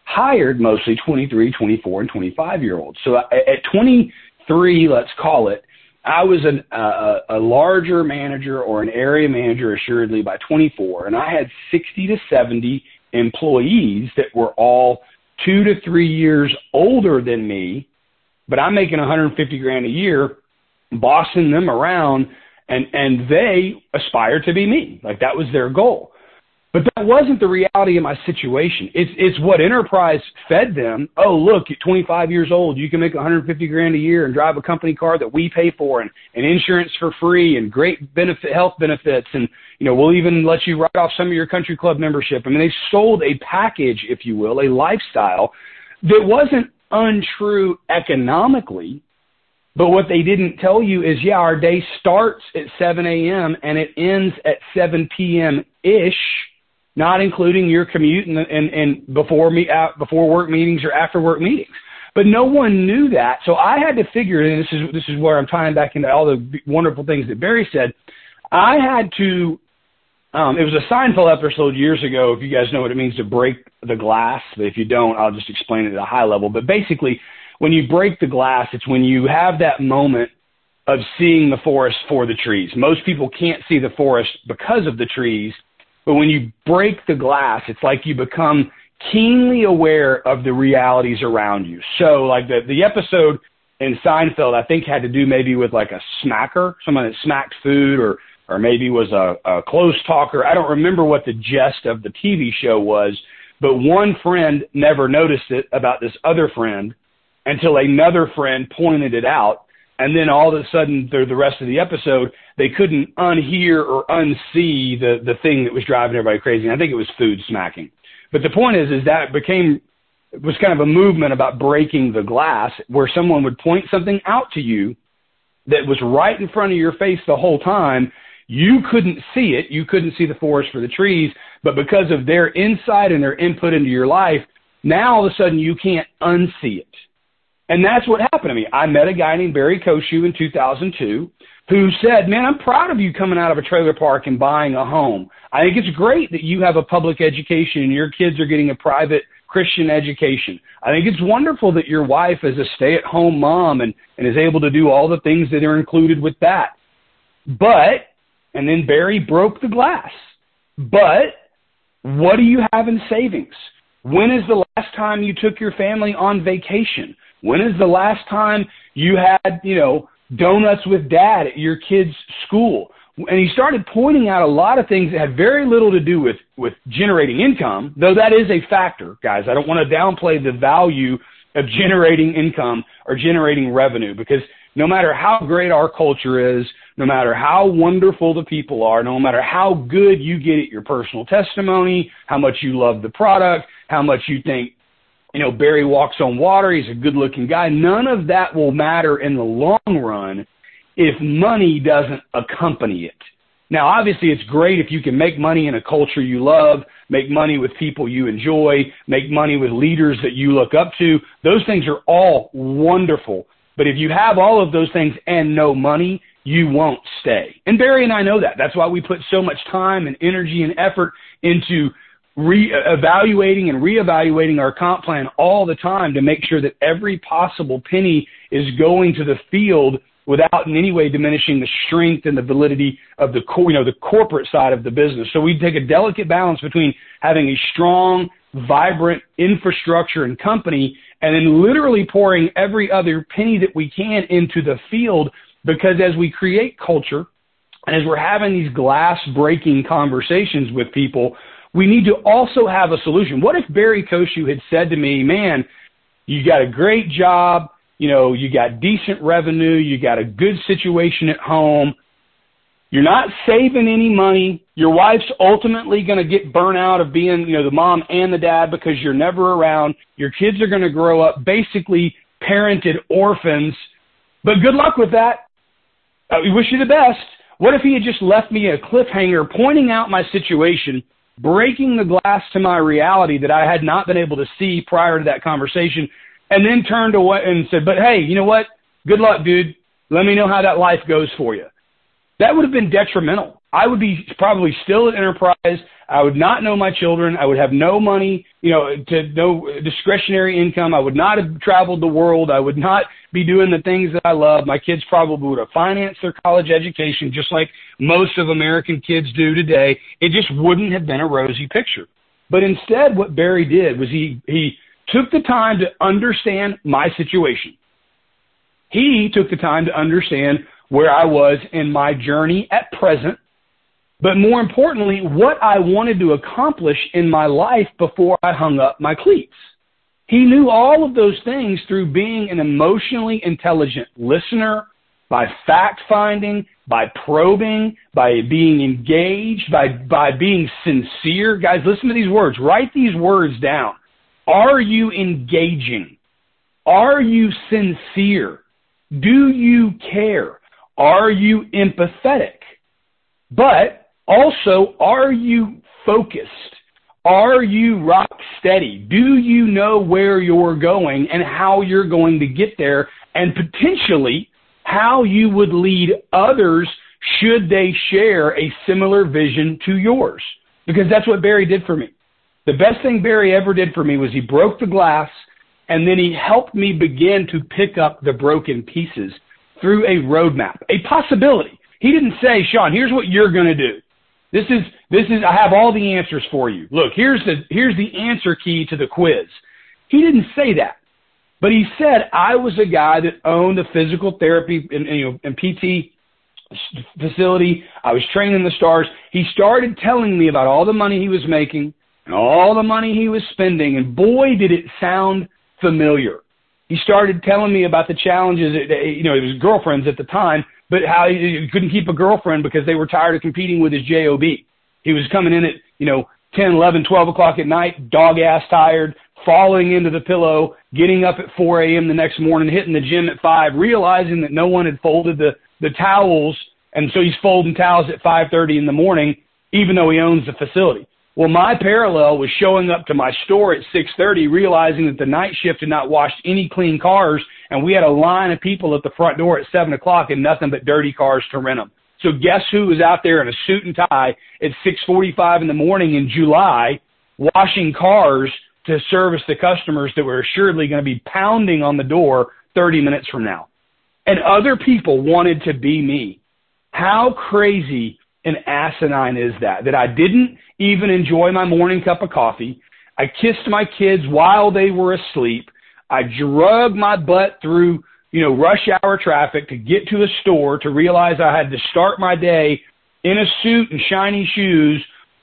hired mostly twenty-three, twenty-four, and twenty-five-year-olds. So at twenty-three, let's call it, I was an, uh, a larger manager or an area manager assuredly by twenty-four, and I had sixty to seventy employees that were all two to three years older than me, but I'm making one hundred fifty grand a year, bossing them around, and, and they aspired to be me. Like that was their goal. But that wasn't the reality of my situation. It's it's what Enterprise fed them. Oh, look, you're twenty-five years old. You can make one hundred fifty grand a year and drive a company car that we pay for, and, and insurance for free, and great benefit health benefits, and you know we'll even let you write off some of your country club membership. I mean, they sold a package, if you will, a lifestyle that wasn't untrue economically. But what they didn't tell you is, yeah, our day starts at seven a.m. and it ends at seven p.m.-ish. Not including your commute and, and, and before me out before work meetings or after work meetings. But no one knew that. So I had to figure, and this is this is where I'm tying back into all the wonderful things that Barry said. I had to um, it was a Seinfeld episode years ago, if you guys know what it means to break the glass. But if you don't, I'll just explain it at a high level. But basically, when you break the glass, it's when you have that moment of seeing the forest for the trees. Most people can't see the forest because of the trees. But when you break the glass, it's like you become keenly aware of the realities around you. So like the, the episode in Seinfeld, I think had to do maybe with like a smacker, someone that smacked food, or, or maybe was a, a close talker. I don't remember what the gist of the T V show was, but one friend never noticed it about this other friend until another friend pointed it out. And then all of a sudden, through the rest of the episode, they couldn't unhear or unsee the, the thing that was driving everybody crazy. And I think it was food smacking. But the point is, is that it became, it was kind of a movement about breaking the glass where someone would point something out to you that was right in front of your face the whole time. You couldn't see it. You couldn't see the forest for the trees. But because of their insight and their input into your life, now all of a sudden you can't unsee it. And that's what happened to me. I met a guy named Barry Koshu in two thousand two who said, man, I'm proud of you coming out of a trailer park and buying a home. I think it's great that you have a public education and your kids are getting a private Christian education. I think it's wonderful that your wife is a stay-at-home mom and, and is able to do all the things that are included with that. But, and then Barry broke the glass. But what do you have in savings? When is the last time you took your family on vacation? When is the last time you had, you know, donuts with dad at your kid's school? And he started pointing out a lot of things that had very little to do with, with generating income, though that is a factor, guys. I don't want to downplay the value of generating income or generating revenue, because no matter how great our culture is, no matter how wonderful the people are, no matter how good you get at your personal testimony, how much you love the product, how much you think, you know, Barry walks on water, he's a good-looking guy, none of that will matter in the long run if money doesn't accompany it. Now, obviously, it's great if you can make money in a culture you love, make money with people you enjoy, make money with leaders that you look up to. Those things are all wonderful. But if you have all of those things and no money, you won't stay. And Barry and I know that. That's why we put so much time and energy and effort into re-evaluating and reevaluating our comp plan all the time to make sure that every possible penny is going to the field without in any way diminishing the strength and the validity of the, you know, the corporate side of the business. So we take a delicate balance between having a strong, vibrant infrastructure and company and then literally pouring every other penny that we can into the field, because as we create culture and as we're having these glass-breaking conversations with people, we need to also have a solution. What if Barry Koshu had said to me, man, you got a great job, you know, you got decent revenue, you got a good situation at home, you're not saving any money, your wife's ultimately going to get burnt out of being, you know, the mom and the dad because you're never around, your kids are going to grow up basically parented orphans, but good luck with that. Uh, we wish you the best. What if he had just left me a cliffhanger pointing out my situation, breaking the glass to my reality that I had not been able to see prior to that conversation, and then turned away and said, but hey, you know what? Good luck, dude. Let me know how that life goes for you. That would have been detrimental. I would be probably still at Enterprise. I would not know my children. I would have no money, you know, to no discretionary income. I would not have traveled the world. I would not be doing the things that I love. My kids probably would have financed their college education just like most of American kids do today. It just wouldn't have been a rosy picture. But instead, what Barry did was he, he took the time to understand my situation. He took the time to understand where I was in my journey at present, but more importantly, what I wanted to accomplish in my life before I hung up my cleats. He knew all of those things through being an emotionally intelligent listener, by fact-finding, by probing, by being engaged, by, by being sincere. Guys, listen to these words. Write these words down. Are you engaging? Are you sincere? Do you care? Are you empathetic? But also, are you focused? Are you rock steady? Do you know where you're going and how you're going to get there, and potentially how you would lead others should they share a similar vision to yours? Because that's what Barry did for me. The best thing Barry ever did for me was he broke the glass, and then he helped me begin to pick up the broken pieces through a roadmap, a possibility. He didn't say, Sean, here's what you're going to do. This is, this is, I have all the answers for you. Look, here's the, here's the answer key to the quiz. He didn't say that, but he said I was a guy that owned a physical therapy and, you know, and P T facility. I was training the stars. He started telling me about all the money he was making and all the money he was spending. And boy, did it sound familiar. He started telling me about the challenges, you know, it was girlfriends at the time, but how he couldn't keep a girlfriend because they were tired of competing with his job. He was coming in at, you know, ten, eleven, twelve o'clock at night, dog-ass tired, falling into the pillow, getting up at four a.m. the next morning, hitting the gym at five, realizing that no one had folded the, the towels, and so he's folding towels at five thirty in the morning, even though he owns the facility. Well, my parallel was showing up to my store at six thirty, realizing that the night shift had not washed any clean cars, and we had a line of people at the front door at seven o'clock and nothing but dirty cars to rent them. So guess who was out there in a suit and tie at six forty-five in the morning in July washing cars to service the customers that were assuredly going to be pounding on the door thirty minutes from now? And other people wanted to be me. How crazy and asinine is that, that I didn't even enjoy my morning cup of coffee. I kissed my kids while they were asleep. I drug my butt through, you know, rush hour traffic to get to a store to realize I had to start my day in a suit and shiny shoes,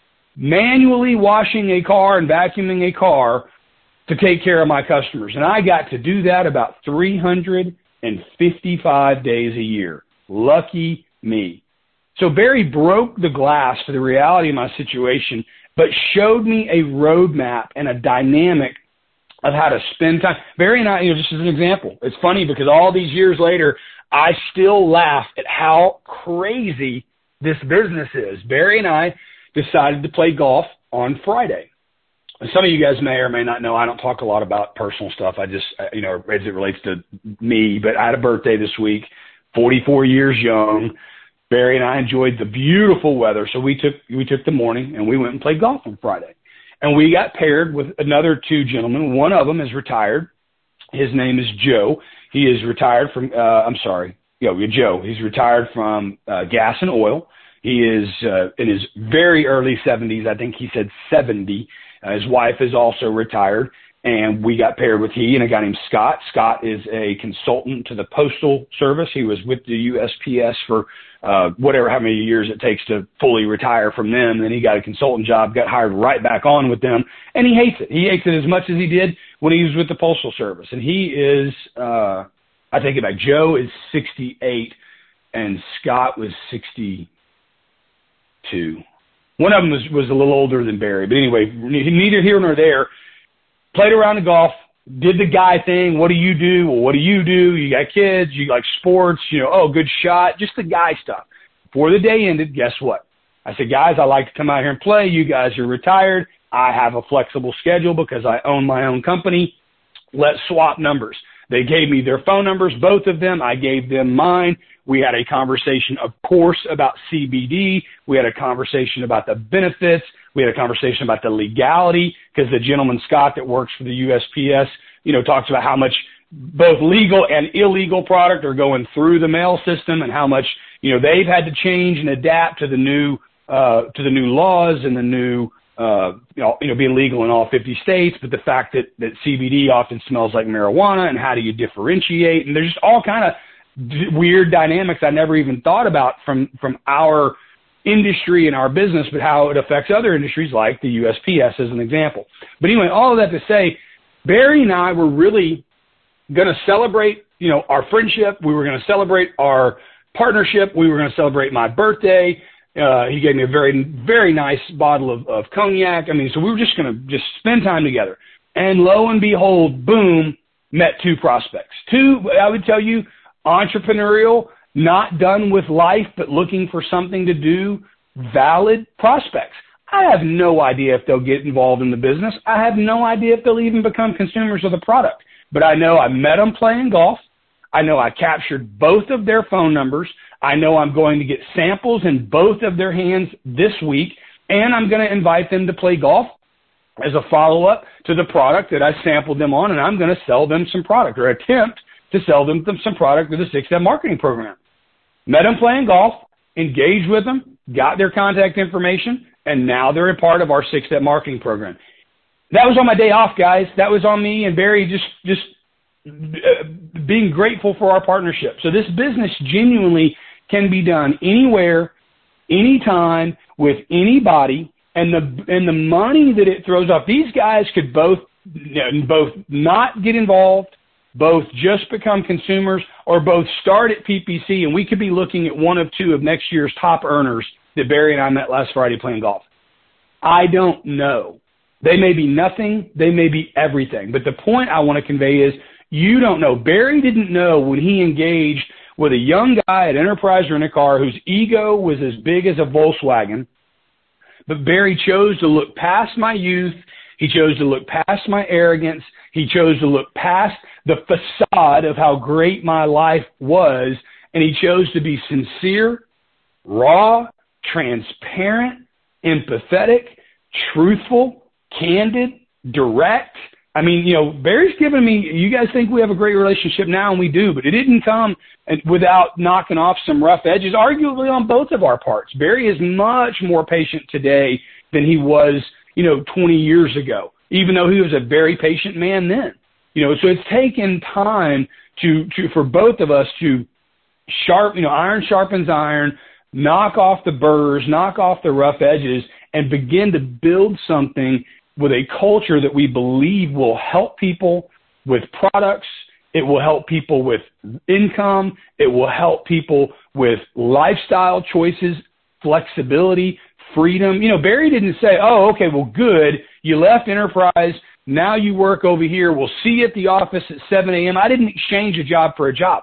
manually washing a car and vacuuming a car to take care of my customers. And I got to do that about three hundred fifty-five days a year. Lucky me. So Barry broke the glass to the reality of my situation, but showed me a roadmap and a dynamic of how to spend time. Barry and I, you know, just as an example, it's funny because all these years later, I still laugh at how crazy this business is. Barry and I decided to play golf on Friday. And some of you guys may or may not know, I don't talk a lot about personal stuff. I just, you know, as it relates to me, but I had a birthday this week, forty-four years young. Barry and I enjoyed the beautiful weather, so we took we took the morning and we went and played golf on Friday. And we got paired with another two gentlemen. One of them is retired. His name is Joe. He is retired from, uh, I'm sorry, yeah, Joe. He's retired from uh, gas and oil. He is uh, in his very early seventies. I think he said seventy. Uh, his wife is also retired. And we got paired with he and a guy named Scott. Scott is a consultant to the Postal Service. He was with the U S P S for uh, whatever, how many years it takes to fully retire from them. Then he got a consultant job, got hired right back on with them, and he hates it. He hates it as much as he did when he was with the Postal Service. And he is, uh, I think about Joe is sixty-eight, and Scott was sixty-two. One of them was, was a little older than Barry. But anyway, neither here nor there. Played around the golf, did the guy thing. What do you do? Well, what do you do? You got kids, you like sports, you know, oh, good shot, just the guy stuff. Before the day ended, guess what? I said, guys, I like to come out here and play. You guys are retired. I have a flexible schedule because I own my own company. Let's swap numbers. They gave me their phone numbers, both of them. I gave them mine. We had a conversation, of course, about C B D. We had a conversation about the benefits. We had a conversation about the legality, because the gentleman, Scott, that works for the U S P S, you know, talks about how much both legal and illegal product are going through the mail system, and how much, you know, they've had to change and adapt to the new, uh, to the new laws and the new, uh, you know, you know, being legal in all fifty states, but the fact that, that C B D often smells like marijuana, and how do you differentiate? And there's just all kind of d- weird dynamics I never even thought about from, from our industry and our business, but how it affects other industries like the U S P S as an example. But anyway, all of that to say, Barry and I were really going to celebrate, you know, our friendship. We were going to celebrate our partnership. We were going to celebrate my birthday. Uh, he gave me a very, very nice bottle of, of cognac. I mean, so we were just going to just spend time together. And lo and behold, boom, met two prospects. Two, I would tell you, entrepreneurial, not done with life, but looking for something to do, valid prospects. I have no idea if they'll get involved in the business. I have no idea if they'll even become consumers of the product. But I know I met them playing golf. I know I captured both of their phone numbers. I know I'm going to get samples in both of their hands this week, and I'm going to invite them to play golf as a follow-up to the product that I sampled them on, and I'm going to sell them some product, or attempt to sell them some product with a six-step marketing program. Met them playing golf, engaged with them, got their contact information, and now they're a part of our six-step marketing program. That was on my day off, guys. That was on me and Barry just just uh, being grateful for our partnership. So this business genuinely can be done anywhere, anytime, with anybody, and the and the money that it throws off. These guys could both both not get involved, both just become consumers, or both start at P P C, and we could be looking at one of two of next year's top earners that Barry and I met last Friday playing golf. I don't know. They may be nothing. They may be everything. But the point I want to convey is you don't know. Barry didn't know when he engaged with a young guy at Enterprise Rent-A-Car whose ego was as big as a Volkswagen. But Barry chose to look past my youth. He chose to look past my arrogance. He chose to look past the facade of how great my life was. And he chose to be sincere, raw, transparent, empathetic, truthful, candid, direct. I mean, you know, Barry's given me, you guys think we have a great relationship now, and we do, but it didn't come without knocking off some rough edges, arguably on both of our parts. Barry is much more patient today than he was, you know, twenty years ago, even though he was a very patient man then. You know, so it's taken time to, to for both of us to sharp, you know, iron sharpens iron, knock off the burrs, knock off the rough edges, and begin to build something with a culture that we believe will help people with products. It will help people with income. It will help people with lifestyle choices, flexibility, freedom. You know, Barry didn't say, oh, okay, well, good. You left Enterprise. Now you work over here. We'll see you at the office at seven a.m. I didn't exchange a job for a job,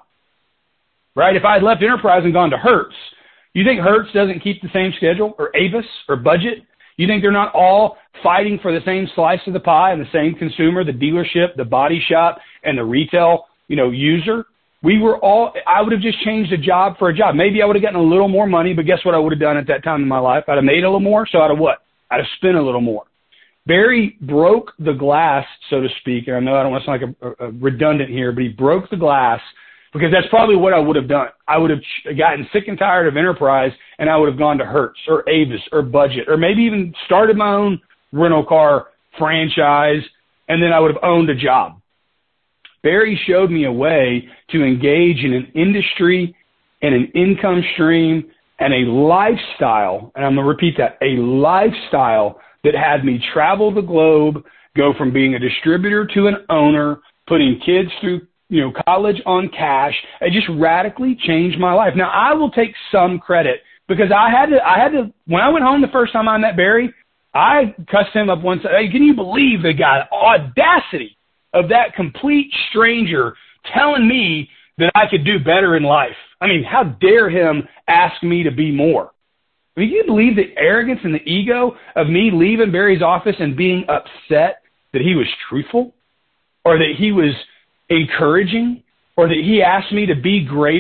right? If I had left Enterprise and gone to Hertz, you think Hertz doesn't keep the same schedule, or Avis, or Budget? You think they're not all fighting for the same slice of the pie and the same consumer, the dealership, the body shop, and the retail, you know, user? We were all, I would have just changed a job for a job. Maybe I would have gotten a little more money, but guess what I would have done at that time in my life? I'd have made a little more, so I'd have what? I'd have spent a little more. Barry broke the glass, so to speak, and I know I don't want to sound like a, a redundant here, but he broke the glass, because that's probably what I would have done. I would have gotten sick and tired of Enterprise, and I would have gone to Hertz or Avis or Budget, or maybe even started my own rental car franchise, and then I would have owned a job. Barry showed me a way to engage in an industry and an income stream and a lifestyle, and I'm going to repeat that, a lifestyle that had me travel the globe, go from being a distributor to an owner, putting kids through you know, college on cash. It just radically changed my life. Now, I will take some credit because I had to, I had to, when I went home the first time I met Barry, I cussed him up once. Hey, can you believe the guy, the audacity of that complete stranger telling me that I could do better in life? I mean, how dare him ask me to be more? I mean, can you believe the arrogance and the ego of me leaving Barry's office and being upset that he was truthful, or that he was encouraging, or that he asked me to be greater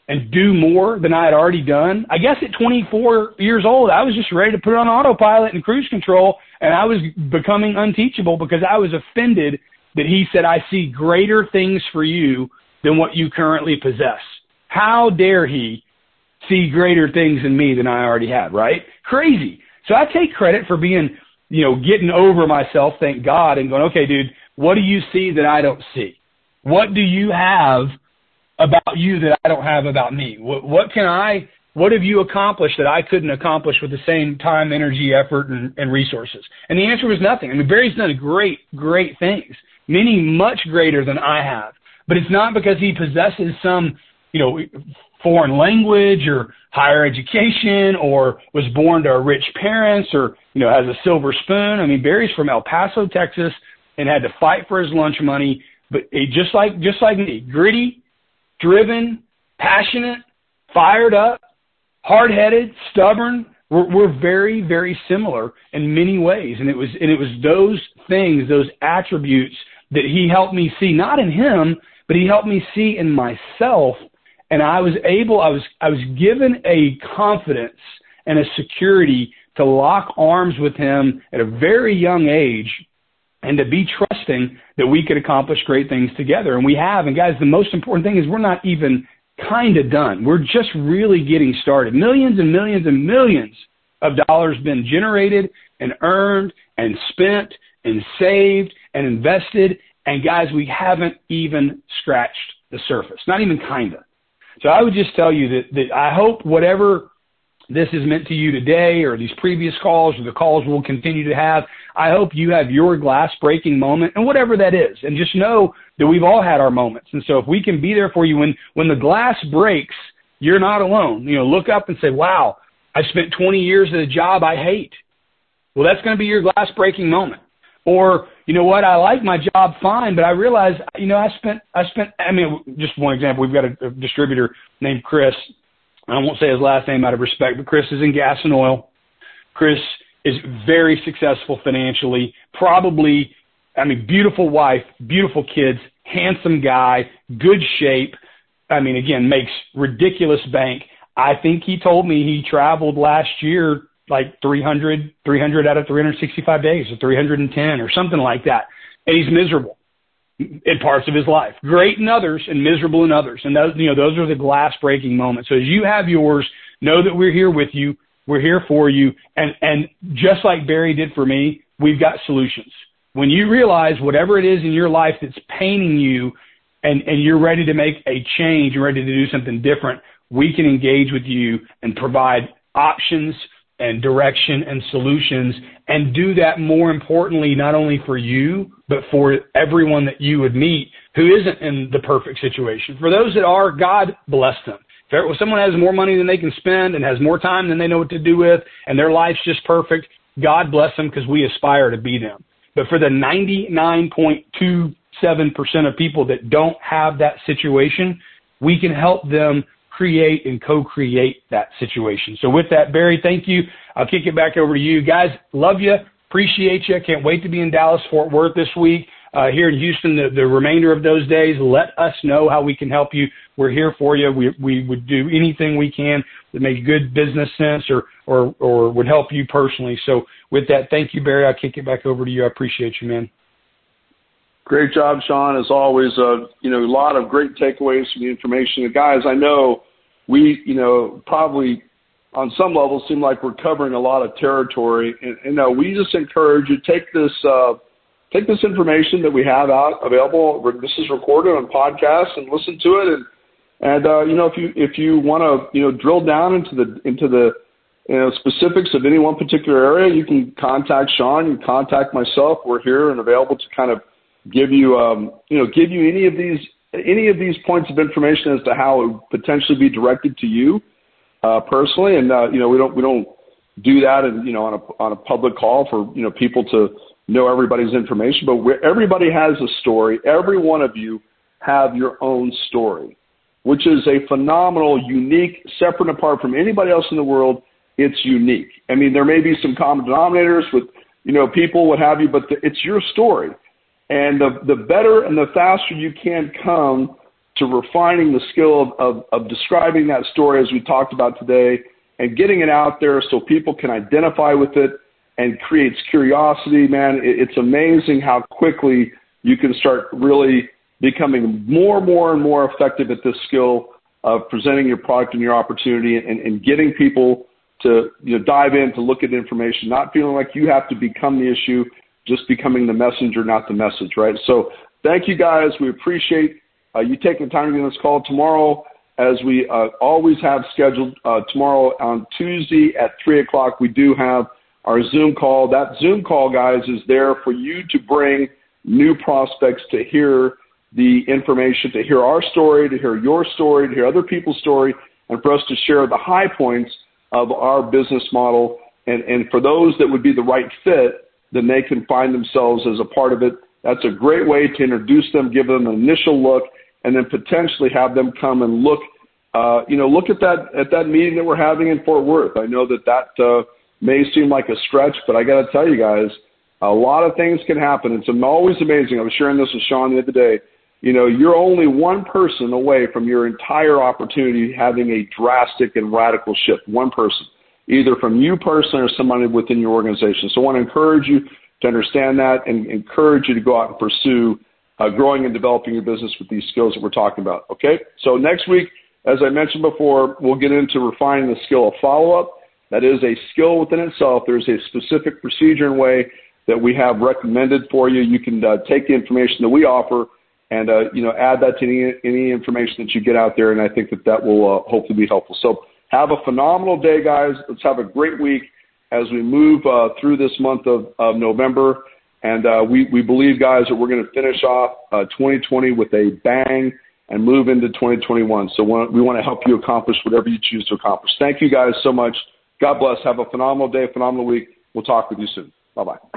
and do more than I had already done. I guess at twenty-four years old, I was just ready to put it on autopilot and cruise control, and I was becoming unteachable because I was offended that he said, I see greater things for you than what you currently possess. How dare he see greater things in me than I already had, right? Crazy. So I take credit for being, you know, getting over myself, thank God, and going, okay, dude, what do you see that I don't see? What do you have about you that I don't have about me? What, what can I, what have you accomplished that I couldn't accomplish with the same time, energy, effort, and, and resources? And the answer was nothing. I mean, Barry's done great, great things, many much greater than I have. But it's not because he possesses some, you know, foreign language or higher education or was born to rich parents or, you know, has a silver spoon. I mean, Barry's from El Paso, Texas, and had to fight for his lunch money. But he, just like just like me, gritty, driven, passionate, fired up, hard-headed, stubborn. We're, we're very, very similar in many ways. And it was and it was those things, those attributes that he helped me see, not in him, but he helped me see in myself. And I was able, I was, I was given a confidence and a security to lock arms with him at a very young age and to be trusting that we could accomplish great things together. And we have. And guys, the most important thing is we're not even kind of done. We're just really getting started. Millions and millions and millions of dollars been generated and earned and spent and saved and invested. And guys, we haven't even scratched the surface, not even kind of. So I would just tell you that, that I hope whatever this has meant to you today or these previous calls or the calls we'll continue to have, I hope you have your glass breaking moment and whatever that is. And just know that we've all had our moments. And so if we can be there for you when, when the glass breaks, you're not alone. You know, look up and say, wow, I spent twenty years at a job I hate. Well, that's going to be your glass breaking moment. Or, you know what, I like my job fine, but I realize, you know, I spent, I spent, I mean, just one example, we've got a, a distributor named Chris. I won't say his last name out of respect, but Chris is in gas and oil. Chris is very successful financially, probably, I mean, beautiful wife, beautiful kids, handsome guy, good shape. I mean, again, makes ridiculous bank. I think he told me he traveled last year like three hundred, three hundred out of three hundred sixty-five days or three hundred ten or something like that. And he's miserable in parts of his life, great in others and miserable in others. And those, you know, those are the glass breaking moments. So as you have yours, know that we're here with you. We're here for you. And, and just like Barry did for me, we've got solutions. When you realize whatever it is in your life that's paining you and, and you're ready to make a change, you're ready to do something different, we can engage with you and provide options and direction and solutions, and do that more importantly, not only for you, but for everyone that you would meet who isn't in the perfect situation. For those that are, God bless them. If someone has more money than they can spend and has more time than they know what to do with, and their life's just perfect, God bless them, because we aspire to be them. But for the ninety-nine point two seven percent of people that don't have that situation, we can help them create and co-create that situation. So with that, Barry, thank you. I'll kick it back over to you. Guys, love you. Appreciate you. Can't wait to be in Dallas, Fort Worth this week. Uh, here in Houston, the, the remainder of those days, let us know how we can help you. We're here for you. We we would do anything we can that makes good business sense or, or, or would help you personally. So with that, thank you, Barry. I'll kick it back over to you. I appreciate you, man. Great job, Sean. As always, uh, you know, a lot of great takeaways from the information. And guys, I know we, you know, probably on some level seem like we're covering a lot of territory. And, and no, we just encourage you, take this, uh, take this information that we have out available. This is recorded on podcasts and listen to it. And, and, uh, you know, if you, if you want to, you know, drill down into the, into the, you know, specifics of any one particular area, you can contact Sean, you can contact myself. We're here and available to kind of give you, um, you know, give you any of these, any of these points of information as to how it would potentially be directed to you, uh, personally. And, uh, you know, we don't, we don't do that and, you know, on a, on a public call for, you know, people to know everybody's information, but where everybody has a story. Every one of you have your own story, which is a phenomenal, unique, separate and apart from anybody else in the world. It's unique. I mean, there may be some common denominators with, you know, people, what have you, but the, it's your story. And the, the better and the faster you can come to refining the skill of, of, of describing that story as we talked about today and getting it out there so people can identify with it and creates curiosity, man. It, it's amazing how quickly you can start really becoming more and more and more effective at this skill of presenting your product and your opportunity and, and getting people to you know, dive in to look at information, not feeling like you have to become the issue, just becoming the messenger, not the message, right? So thank you, guys. We appreciate uh, you taking the time to be on this call. Tomorrow, as we uh, always have scheduled, uh, tomorrow on Tuesday at three o'clock, we do have our Zoom call. That Zoom call, guys, is there for you to bring new prospects to hear the information, to hear our story, to hear your story, to hear other people's story, and for us to share the high points of our business model. And, and for those that would be the right fit, then they can find themselves as a part of it. That's a great way to introduce them, give them an initial look, and then potentially have them come and look, uh, you know, look at that at that meeting that we're having in Fort Worth. I know that that uh, may seem like a stretch, but I got to tell you guys, a lot of things can happen. It's always amazing. I was sharing this with Sean the other day. You know, you're only one person away from your entire opportunity having a drastic and radical shift. One person, either from you personally or somebody within your organization. So I want to encourage you to understand that and encourage you to go out and pursue uh, growing and developing your business with these skills that we're talking about. Okay. So next week, as I mentioned before, we'll get into refining the skill of follow-up. That is a skill within itself. There's a specific procedure and way that we have recommended for you. You can uh, take the information that we offer and, uh, you know, add that to any, any information that you get out there, and I think that that will uh, hopefully be helpful. So have a phenomenal day, guys. Let's have a great week as we move uh, through this month of, of November. And uh, we, we believe, guys, that we're going to finish off uh, twenty twenty with a bang and move into twenty twenty-one. So we want to help you accomplish whatever you choose to accomplish. Thank you, guys, so much. God bless. Have a phenomenal day, a phenomenal week. We'll talk with you soon. Bye-bye.